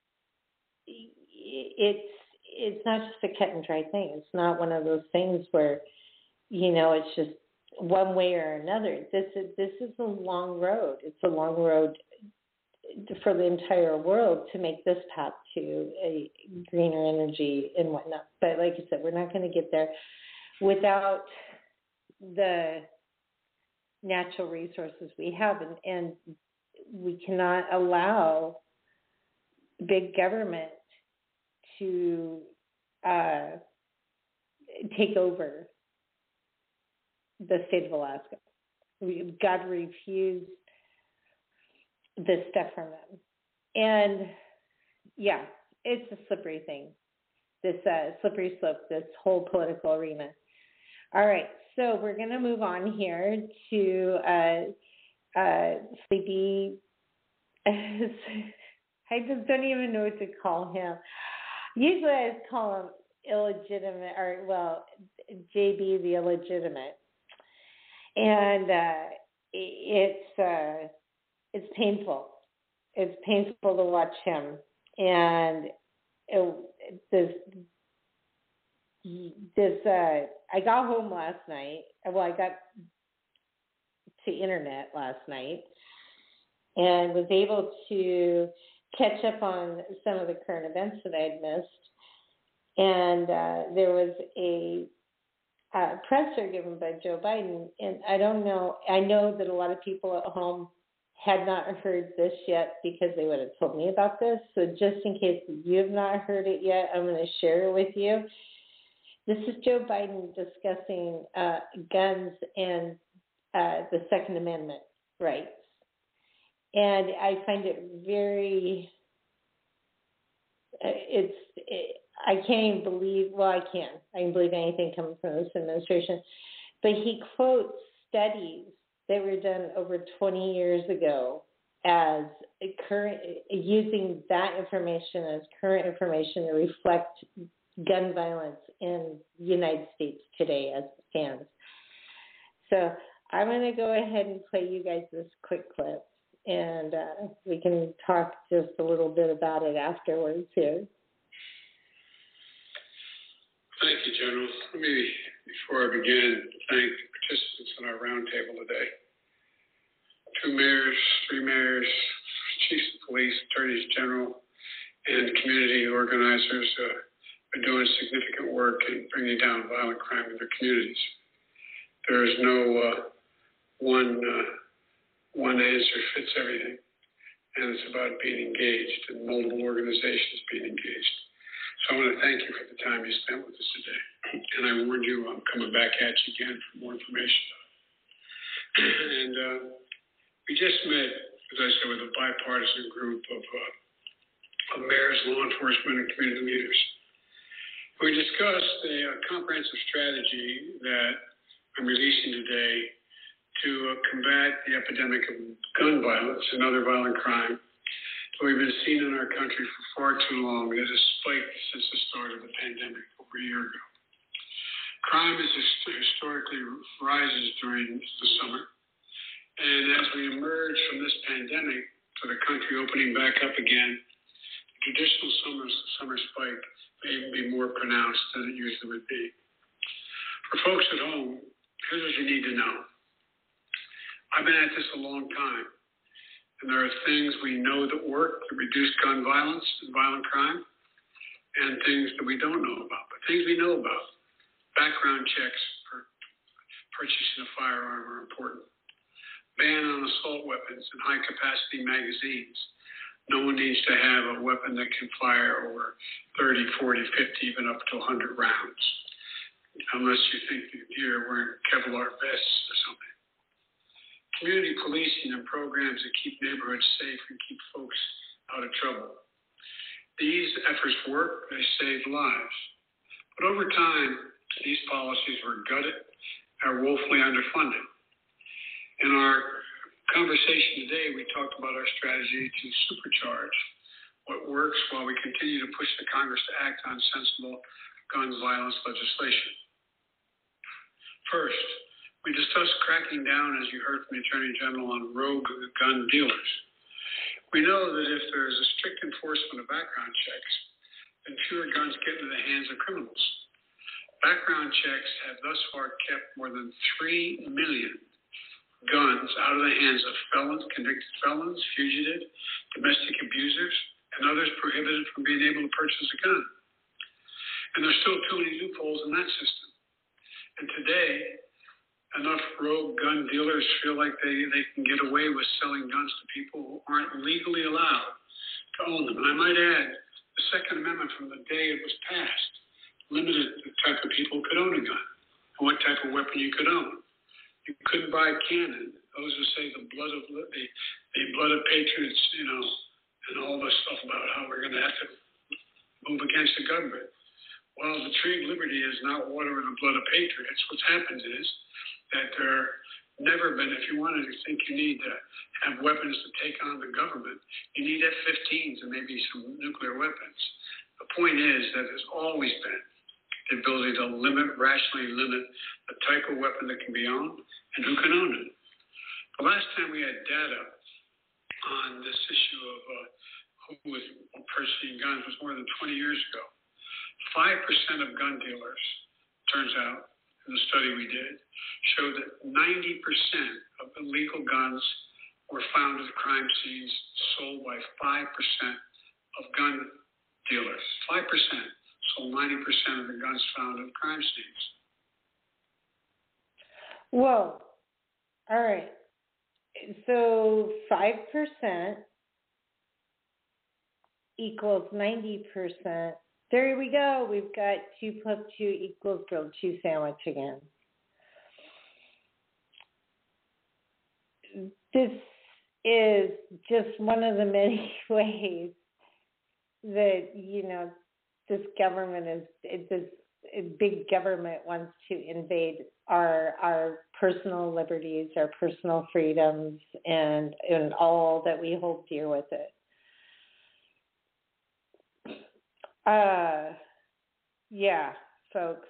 It's not just a cut and dry thing. It's not one of those things where, you know, it's just one way or another. This is a long road. It's a long road for the entire world to make this path to a greener energy and whatnot. But like I said, we're not going to get there without the natural resources we have, and we cannot allow big government to take over the state of Alaska. We've got to refuse this stuff from them. And yeah, it's a slippery thing, this slippery slope, this whole political arena. All right, so we're going to move on here to Sleepy. I just don't even know what to call him. Usually I just call him illegitimate, or, well, JB the illegitimate. And it's painful. It's painful to watch him. And I got home last night. Well, I got to internet last night and was able to catch up on some of the current events that I had missed. And there was a presser given by Joe Biden. And I don't know, I know that a lot of people at home had not heard this yet because they would have told me about this. So just in case you have not heard it yet, I'm going to share it with you. This is Joe Biden discussing guns and the Second Amendment rights. And I find it very, I can't even believe, well, I can believe anything coming from this administration. But he quotes studies that were done over 20 years ago as current, using that information as current information to reflect gun violence in the United States today as it stands. So I'm going to go ahead and play you guys this quick clip, and we can talk just a little bit about it afterwards here. Thank you, General. Let me, before I begin, thank the participants in our roundtable today. 2 mayors, 3 mayors, chiefs of police, attorneys general, and community organizers are doing significant work in bringing down violent crime in their communities. There is no one answer fits everything, and it's about being engaged and multiple organizations being engaged. So I want to thank you for the time you spent with us today. And I warned you I'm coming back at you again for more information. And we just met, as I said, with a bipartisan group of mayors, law enforcement, and community leaders. We discussed a comprehensive strategy that I'm releasing today to combat the epidemic of gun violence and other violent crime that we've been seeing in our country for far too long. It has spiked since the start of the pandemic over a year ago. Crime is historically rises during the summer. And as we emerge from this pandemic, to the country opening back up again, the traditional summer spike may even be more pronounced than it usually would be. For folks at home, here's what you need to know. I've been at this a long time, and there are things we know that work to reduce gun violence and violent crime, and things that we don't know about. But things we know about, background checks for purchasing a firearm are important. Ban on assault weapons and high-capacity magazines. No one needs to have a weapon that can fire over 30, 40, 50, even up to 100 rounds, unless you think you're wearing Kevlar vests or something. Community policing and programs that keep neighborhoods safe and keep folks out of trouble. These efforts work, they save lives. But over time, these policies were gutted and are woefully underfunded. In our conversation today, we talked about our strategy to supercharge what works while we continue to push the Congress to act on sensible gun violence legislation. First, we discussed cracking down, as you heard from the Attorney General, on rogue gun dealers. We know that if there is a strict enforcement of background checks, then fewer guns get into the hands of criminals. Background checks have thus far kept more than 3 million guns out of the hands of felons, convicted felons, fugitive, domestic abusers, and others prohibited from being able to purchase a gun. And there's still too many loopholes in that system. And today, enough rogue gun dealers feel like they can get away with selling guns to people who aren't legally allowed to own them. And I might add, the Second Amendment from the day it was passed limited the type of people who could own a gun and what type of weapon you could own. You couldn't buy a cannon. Those who say the blood of patriots, and all this stuff about how we're going to have to move against the government. Well, the tree of liberty is not water in the blood of patriots. What's happened is that there never been, if you wanted to think you need to have weapons to take on the government, you need F-15s and maybe some nuclear weapons. The point is that there's always been the ability to rationally limit the type of weapon that can be owned and who can own it. The last time we had data on this issue of who was purchasing guns was more than 20 years ago. 5% of gun dealers, turns out, in the study we did, showed that 90% of illegal guns were found at crime scenes sold by 5% of gun dealers. 5%. So 90% of the guns found at crime scenes. Whoa. All right. So 5% equals 90%. There we go. We've got 2 + 2 equals grilled cheese sandwich again. This is just one of the many ways that, this government big government wants to invade our personal liberties, our personal freedoms, and all that we hold dear with it. Yeah, folks,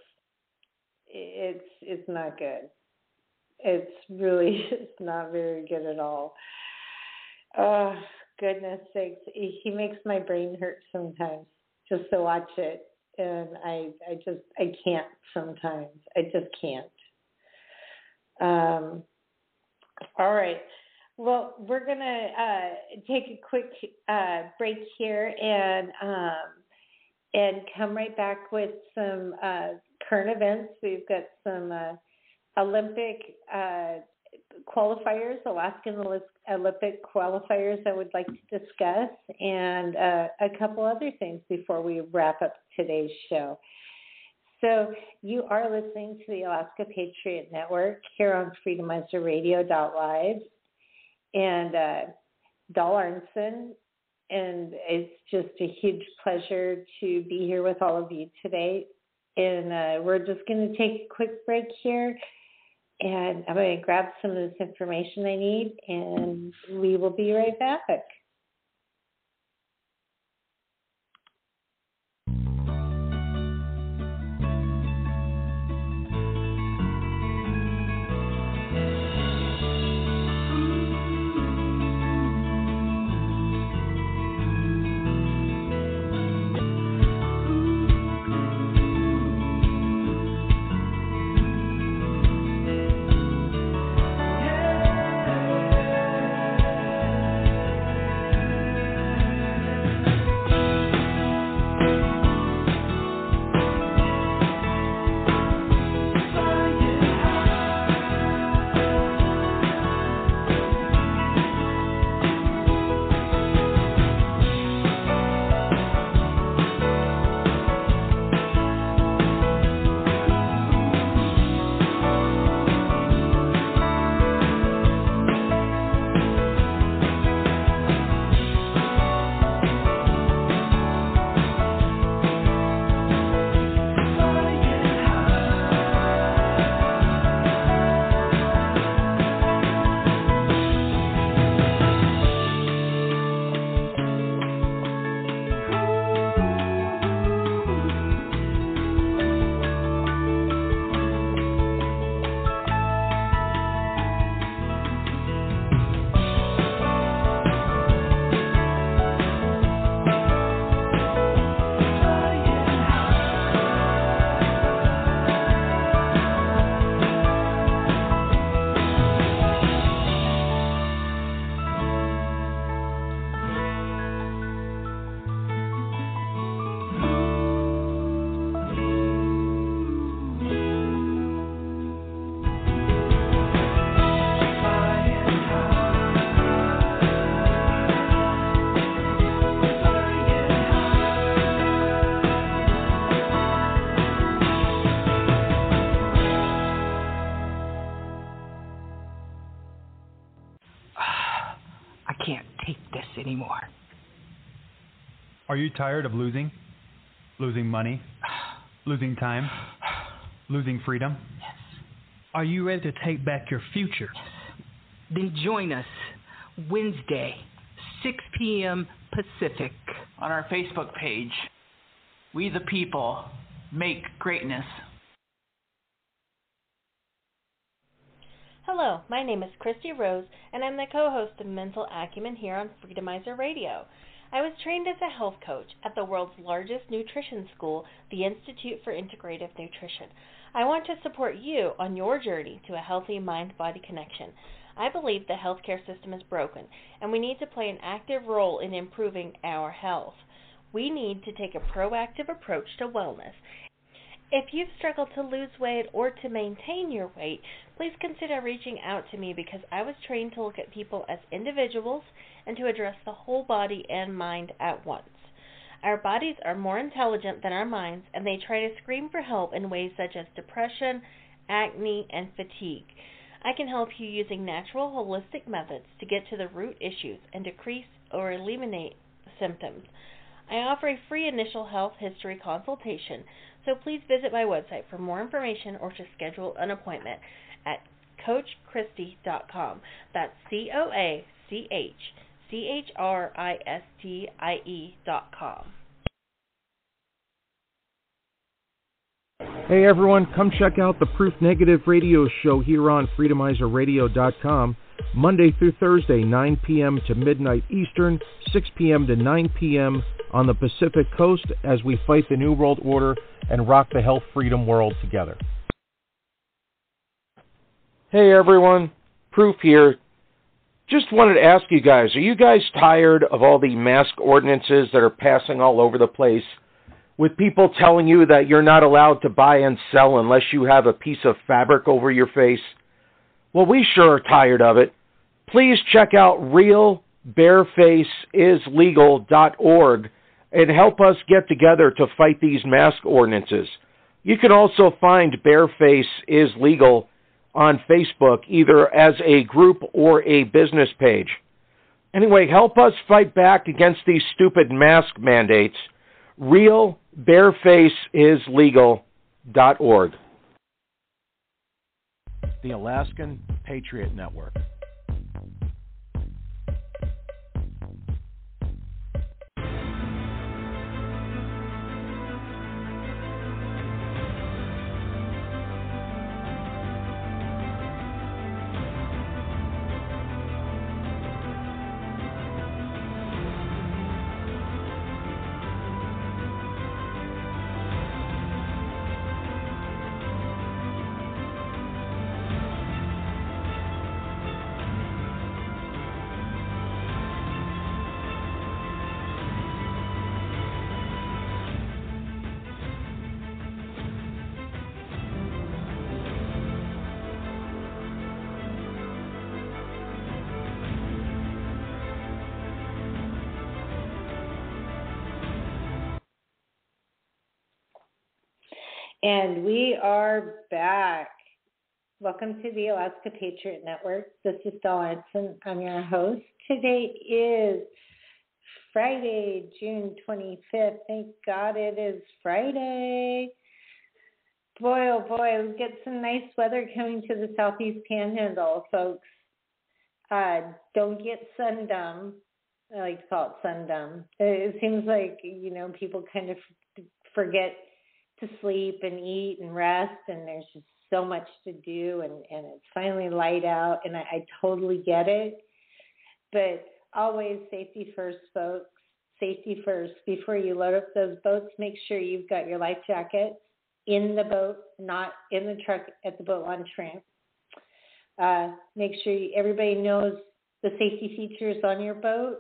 it's not good. It's really just not very good at all. Oh, goodness sakes. He makes my brain hurt sometimes just to watch it. And I can't sometimes. I just can't. All right. Well, we're going to take a quick break here and come right back with some current events. We've got some Olympic qualifiers, Alaskan Olympic qualifiers I would like to discuss, and a couple other things before we wrap up today's show. So you are listening to the Alaska Patriot Network here on FreedomizerRadio.live, and Doll Arnson, and it's just a huge pleasure to be here with all of you today. And we're just going to take a quick break here, and I'm going to grab some of this information I need, and we will be right back. can't take this anymore. Are you tired of losing? Losing money? Losing time? Losing freedom? Yes. Are you ready to take back your future? Yes. Then join us Wednesday, 6 p.m. Pacific. On our Facebook page, We the People Make Greatness. Hello, my name is Christy Rose, and I'm the co-host of Mental Acumen here on Freedomizer Radio. I was trained as a health coach at the world's largest nutrition school, the Institute for Integrative Nutrition. I want to support you on your journey to a healthy mind-body connection. I believe the healthcare system is broken, and we need to play an active role in improving our health. We need to take a proactive approach to wellness. If you've struggled to lose weight or to maintain your weight, please consider reaching out to me because I was trained to look at people as individuals and to address the whole body and mind at once. Our bodies are more intelligent than our minds, and they try to scream for help in ways such as depression, acne, and fatigue. I can help you using natural, holistic methods to get to the root issues and decrease or eliminate symptoms. I offer a free initial health history consultation, so please visit my website for more information or to schedule an appointment at CoachChristie.com. That's CoachChristie.com. Hey everyone, come check out the Proof Negative radio show here on FreedomizerRadio.com, Monday through Thursday, 9 p.m. to midnight Eastern, 6 p.m. to 9 p.m. on the Pacific Coast as we fight the New World Order and rock the health freedom world together. Hey everyone, Proof here. Just wanted to ask you guys, are you guys tired of all the mask ordinances that are passing all over the place, with people telling you that you're not allowed to buy and sell unless you have a piece of fabric over your face? Well, we sure are tired of it. Please check out realbarefaceislegal.org and help us get together to fight these mask ordinances. You can also find Bareface is Legal on Facebook, either as a group or a business page. Anyway, help us fight back against these stupid mask mandates. realbarefaceislegal.org. The Alaskan Patriot Network. And we are back. Welcome to the Alaska Patriot Network. This is Dawn Edson. I'm your host. Today is Friday, June 25th. Thank God it is Friday. Boy, oh boy, we get some nice weather coming to the Southeast Panhandle, folks. Don't get sun-dumb. I like to call it sun-dumb. It seems like, people kind of forget to sleep and eat and rest, and there's just so much to do, and it's finally light out, and I totally get it. But always safety first, folks. Safety first. Before you load up those boats, make sure you've got your life jacket in the boat, not in the truck at the boat launch ramp. Make sure everybody knows the safety features on your boat.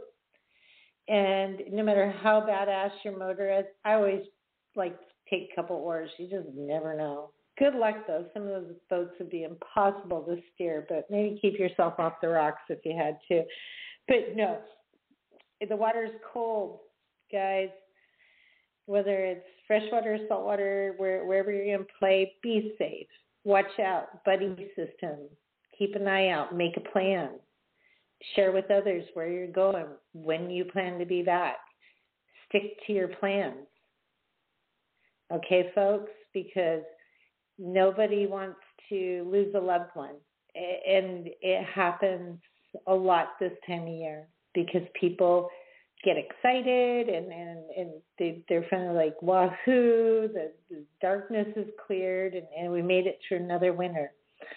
And no matter how badass your motor is, I always like to take a couple oars. You just never know. Good luck, though. Some of those boats would be impossible to steer, but maybe keep yourself off the rocks if you had to. But no, the water's cold, guys. Whether it's freshwater, saltwater, wherever you're going to play, be safe. Watch out. Buddy system. Keep an eye out. Make a plan. Share with others where you're going, when you plan to be back. Stick to your plans. Okay, folks? Because nobody wants to lose a loved one. And it happens a lot this time of year because people get excited and they're kind of like, wahoo, the darkness is cleared and we made it through another winter.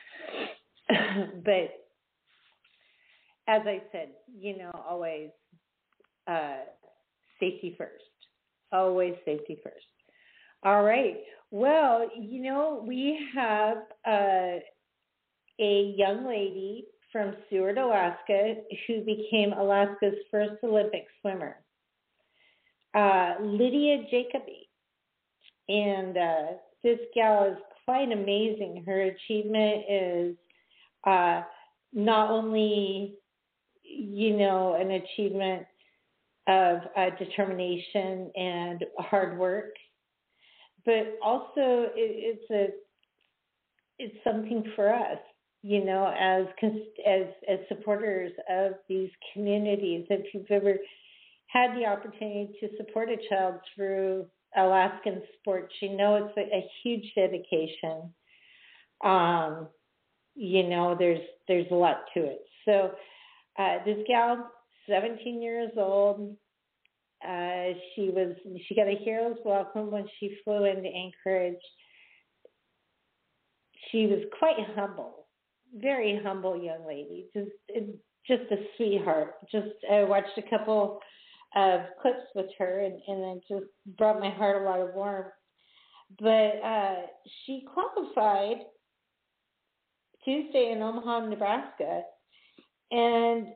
But as I said, always safety first. Always safety first. All right. Well, we have a young lady from Seward, Alaska, who became Alaska's first Olympic swimmer, Lydia Jacoby. And this gal is quite amazing. Her achievement is not only, an achievement of determination and hard work, but also it's something for us, as supporters of these communities. If you've ever had the opportunity to support a child through Alaskan sports, it's a huge dedication. There's a lot to it. So this gal, 17 years old, she got a hero's welcome when she flew into Anchorage. She was quite humble, very humble young lady, just a sweetheart. I watched a couple of clips with her, and it just brought my heart a lot of warmth. But she qualified Tuesday in Omaha, Nebraska, and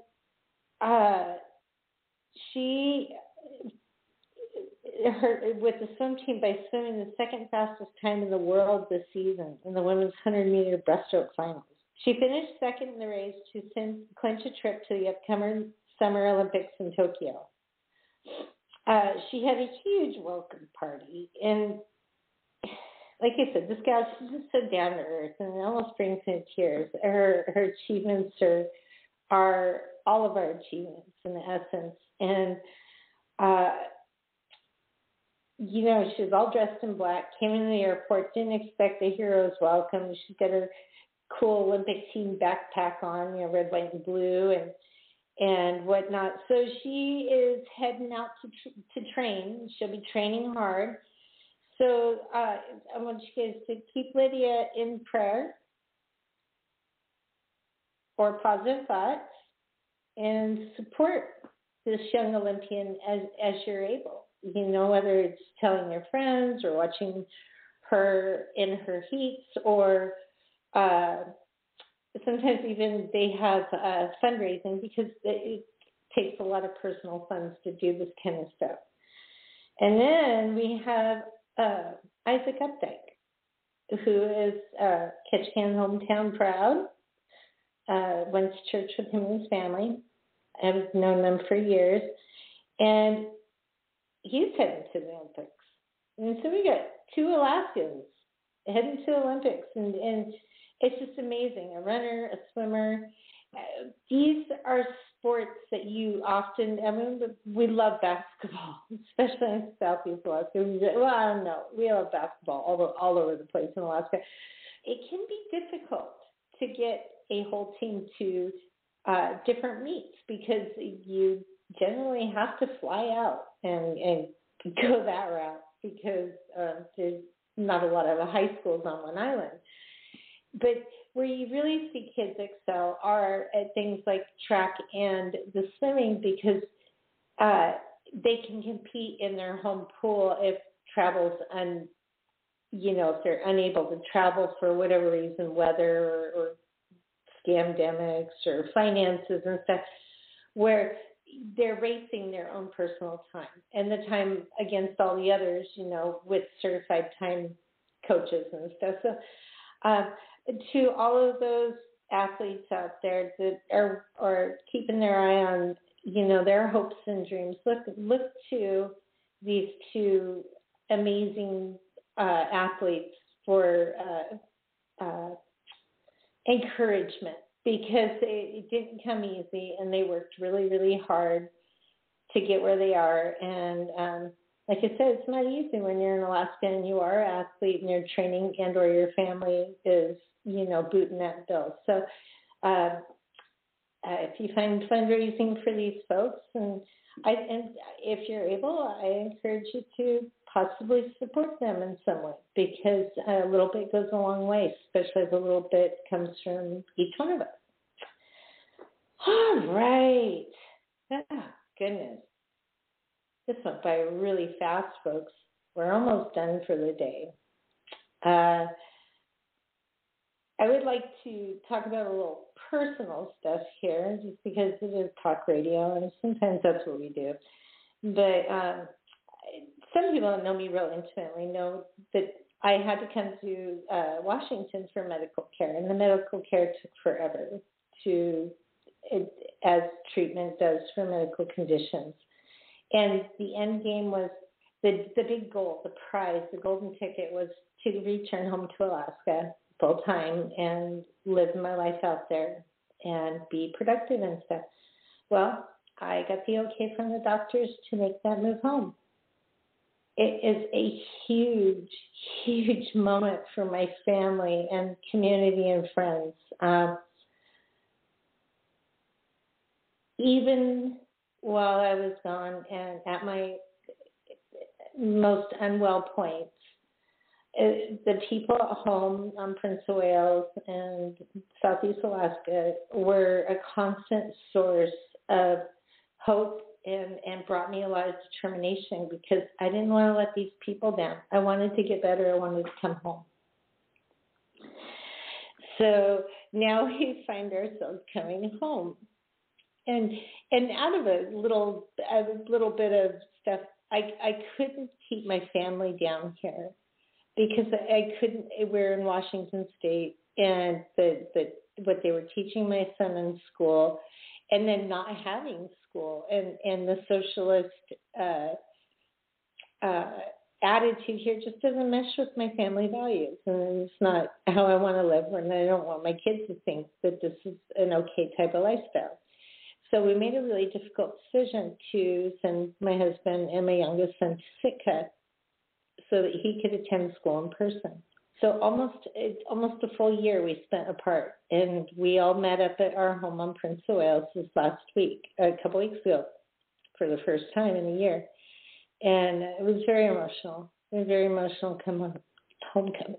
with the swim team by swimming the second fastest time in the world this season in the women's 100-meter breaststroke finals. She finished second in the race to clinch a trip to the upcoming Summer Olympics in Tokyo. She had a huge welcome party, and like I said, this gal, she's just so down to earth, and it almost brings me to tears. Her achievements are all of our achievements in essence, and she was all dressed in black, came into the airport, didn't expect a hero's welcome. She's got her cool Olympic team backpack on, red, white, and blue, and whatnot. So she is heading out to train. She'll be training hard. So I want you guys to keep Lydia in prayer or positive thoughts and support this young Olympian as you're able. Whether it's telling your friends or watching her in her heats, or sometimes even they have fundraising, because it takes a lot of personal funds to do this kind of stuff. And then we have Isaac Updike, who is Ketchikan hometown proud. Went to church with him and his family. I've known them for years. And he's heading to the Olympics. And so we got two Alaskans heading to the Olympics. And it's just amazing. A runner, a swimmer. These are sports that you often, we love basketball, especially in Southeast Alaska. Well, I don't know. We love basketball all over the place in Alaska. It can be difficult to get a whole team to different meets, because you generally have to fly out and go that route, because there's not a lot of high schools on one island. But where you really see kids excel are at things like track and the swimming, because they can compete in their home pool if if they're unable to travel for whatever reason, weather or scamdemics or finances and stuff, where they're racing their own personal time and the time against all the others, with certified time coaches and stuff. So to all of those athletes out there that are keeping their eye on, their hopes and dreams, look to these two amazing athletes for encouragement because it didn't come easy, and they worked really, really hard to get where they are. And like I said, it's not easy when you're in Alaska and you are an athlete and you're training and or your family is, booting that bill. So if you find fundraising for these folks, and if you're able, I encourage you to possibly support them in some way, because a little bit goes a long way, especially if a little bit comes from each one of us. All right. Oh, goodness. This went by really fast, folks. We're almost done for the day. I would like to talk about a little personal stuff here, just because it is talk radio, and sometimes that's what we do. But some people that know me real intimately know that I had to come to Washington for medical care, and the medical care took forever as treatment does for medical conditions. And the end game was the big goal, the prize, the golden ticket was to return home to Alaska full time and live my life out there and be productive and stuff. Well, I got the okay from the doctors to make that move home. It is a huge, huge moment for my family and community and friends. Even while I was gone and at my most unwell points, the people at home on Prince of Wales and Southeast Alaska were a constant source of hope and brought me a lot of determination, because I didn't want to let these people down. I wanted to get better. I wanted to come home. So now we find ourselves coming home. And out of a little bit of stuff, I couldn't keep my family down here, because I couldn't. We're in Washington State, and what they were teaching my son in school, and then not having school, and the socialist attitude here just doesn't mesh with my family values, and it's not how I want to live, and I don't want my kids to think that this is an okay type of lifestyle. So we made a really difficult decision to send my husband and my youngest son to Sitka so that he could attend school in person. So almost a full year we spent apart, and we all met up at our home on Prince of Wales this last week, a couple weeks ago, for the first time in a year. And it was very emotional. It was very emotional homecoming.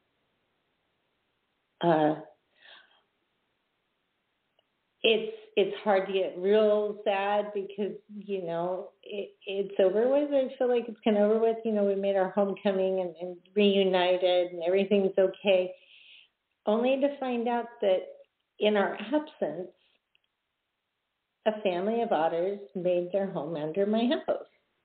It's hard to get real sad because, it's over with. I feel like it's kind of over with. We made our homecoming and reunited and everything's okay. Only to find out that in our absence, a family of otters made their home under my house.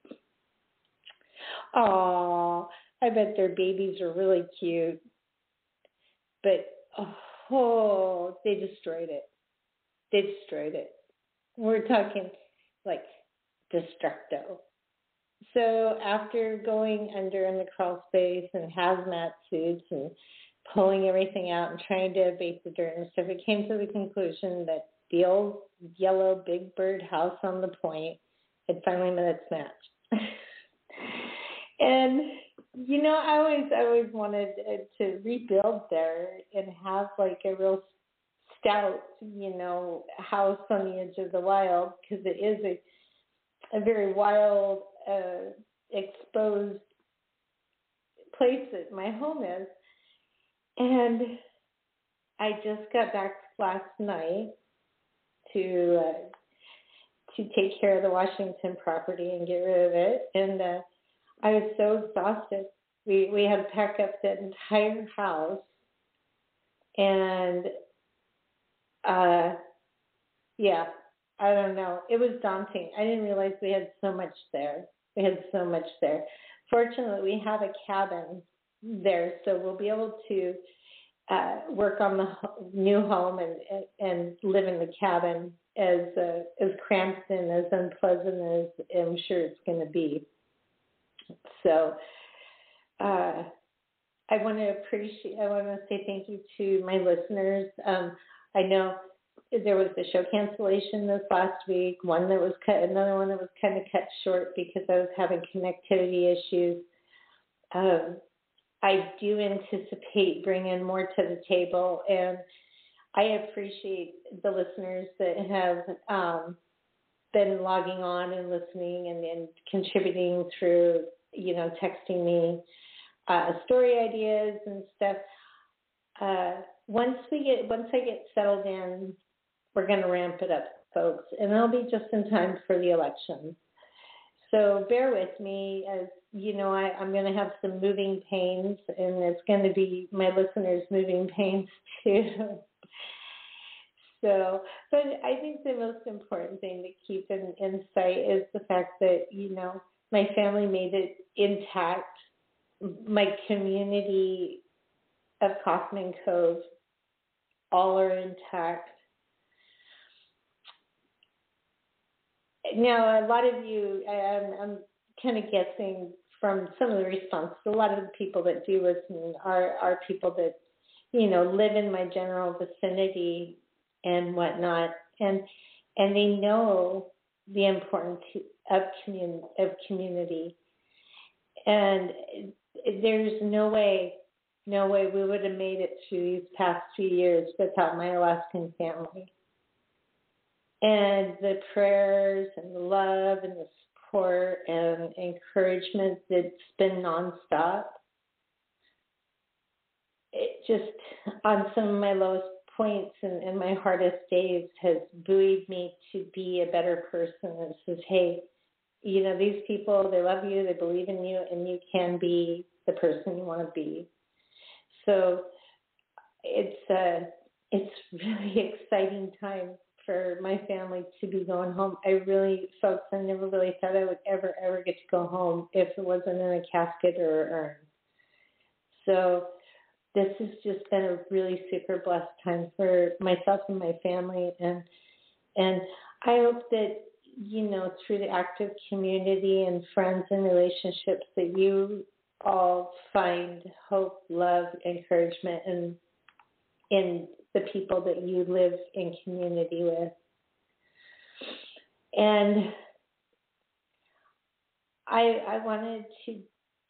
Oh, I bet their babies are really cute. But, they destroyed it. They destroyed it. We're talking like destructo. So after going under in the crawl space and hazmat suits and pulling everything out and trying to abate the dirt and stuff, it came to the conclusion that the old yellow big bird house on the point had finally met its match. And, I always wanted to rebuild there and have like a real stout, house on the edge of the wild, because it is a very wild, exposed place that my home is. And I just got back last night to take care of the Washington property and get rid of it. And I was so exhausted. We had to pack up the entire house. And I don't know. It was daunting. I didn't realize we had so much there. Fortunately, we have a cabin there, so we'll be able to work on the new home and live in the cabin as cramped and as unpleasant as I'm sure it's going to be. So I want to say thank you to my listeners. I know there was a show cancellation this last week, one that was cut, another one that was kind of cut short because I was having connectivity issues. I do anticipate bringing more to the table, and I appreciate the listeners that have been logging on and listening and contributing through, texting me story ideas and stuff. Once I get settled in, we're going to ramp it up, folks, and it'll be just in time for the election. So bear with me, as I'm going to have some moving pains, and it's going to be my listeners' moving pains too. So, but I think the most important thing to keep in sight is the fact that, my family made it intact. My community of Kaufman Cove, all are intact. Now, a lot of you, I'm kind of guessing from some of the responses, a lot of the people that do listen are people that, live in my general vicinity and whatnot, and they know the importance of community. And there's no way we would have made it through these past few years without my Alaskan family. And the prayers and the love and the support and encouragement that's been nonstop. It just, on some of my lowest points and my hardest days, has buoyed me to be a better person that says, hey, these people, they love you, they believe in you, and you can be the person you want to be. So it's really exciting time for my family to be going home. I never really thought I would ever get to go home if it wasn't in a casket or an urn. So this has just been a really super blessed time for myself and my family, and I hope that, through the active community and friends and relationships, that you all find hope, love, encouragement in the people that you live in community with. And I wanted to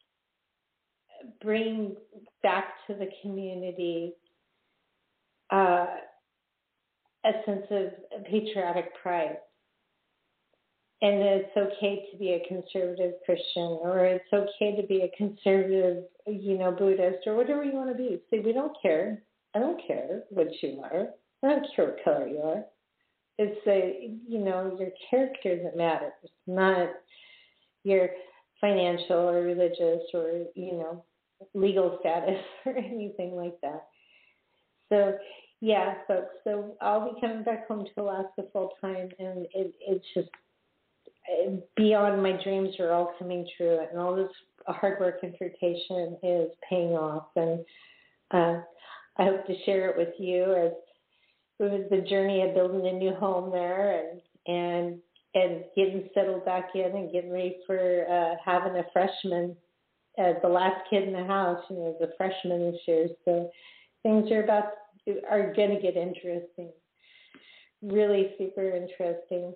bring back to the community a sense of patriotic pride. And that it's okay to be a conservative Christian, or it's okay to be a conservative, Buddhist, or whatever you want to be. See, we don't care. I don't care what you are. I don't care what color you are. It's your character that matters, not your financial or religious or, legal status or anything like that. So, yeah, folks, so I'll be coming back home to Alaska full time, and it's just beyond my dreams are all coming true, and all this hard work and frustration is paying off. And I hope to share it with you as it was the journey of building a new home there and getting settled back in and getting ready for having a freshman as the last kid in the house, as a freshman this year. So things are going to get interesting, really super interesting.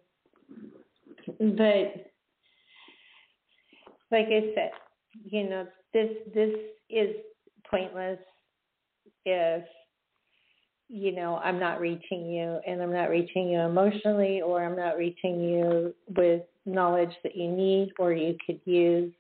But like I said, this is pointless if, I'm not reaching you, and I'm not reaching you emotionally, or I'm not reaching you with knowledge that you need or you could use.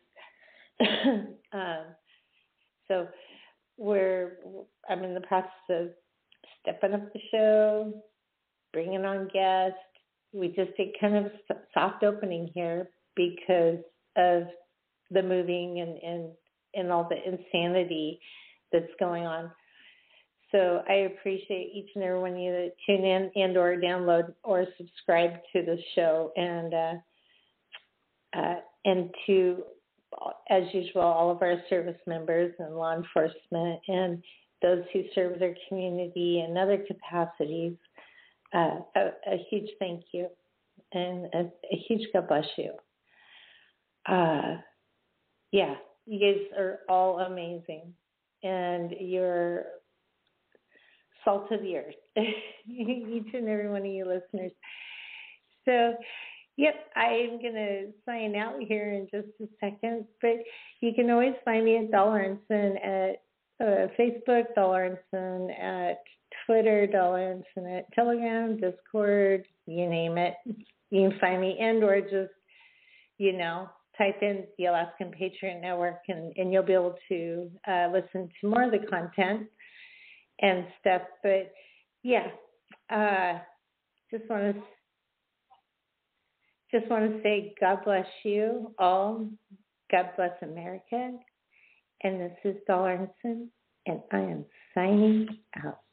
So I'm in the process of stepping up the show, bringing on guests. We just did kind of a soft opening here because of the moving and all the insanity that's going on. So I appreciate each and every one of you that tune in and or download or subscribe to the show, and to, as usual, all of our service members and law enforcement and those who serve their community in other capacities. A huge thank you, and a huge God bless you. Yeah, you guys are all amazing, and you're salt of the earth. each and every one of you listeners. So, yep, I'm going to sign out here in just a second, but you can always find me at Doll Aronson at Facebook, Doll Aronson at Twitter, Doll Aronson at Telegram, Discord, you name it. You can find me, and or just, type in the Alaskan Patriot Network, and you'll be able to listen to more of the content and stuff. But yeah, just want to say God bless you all. God bless America. And this is Doll Aronson, and I am signing out.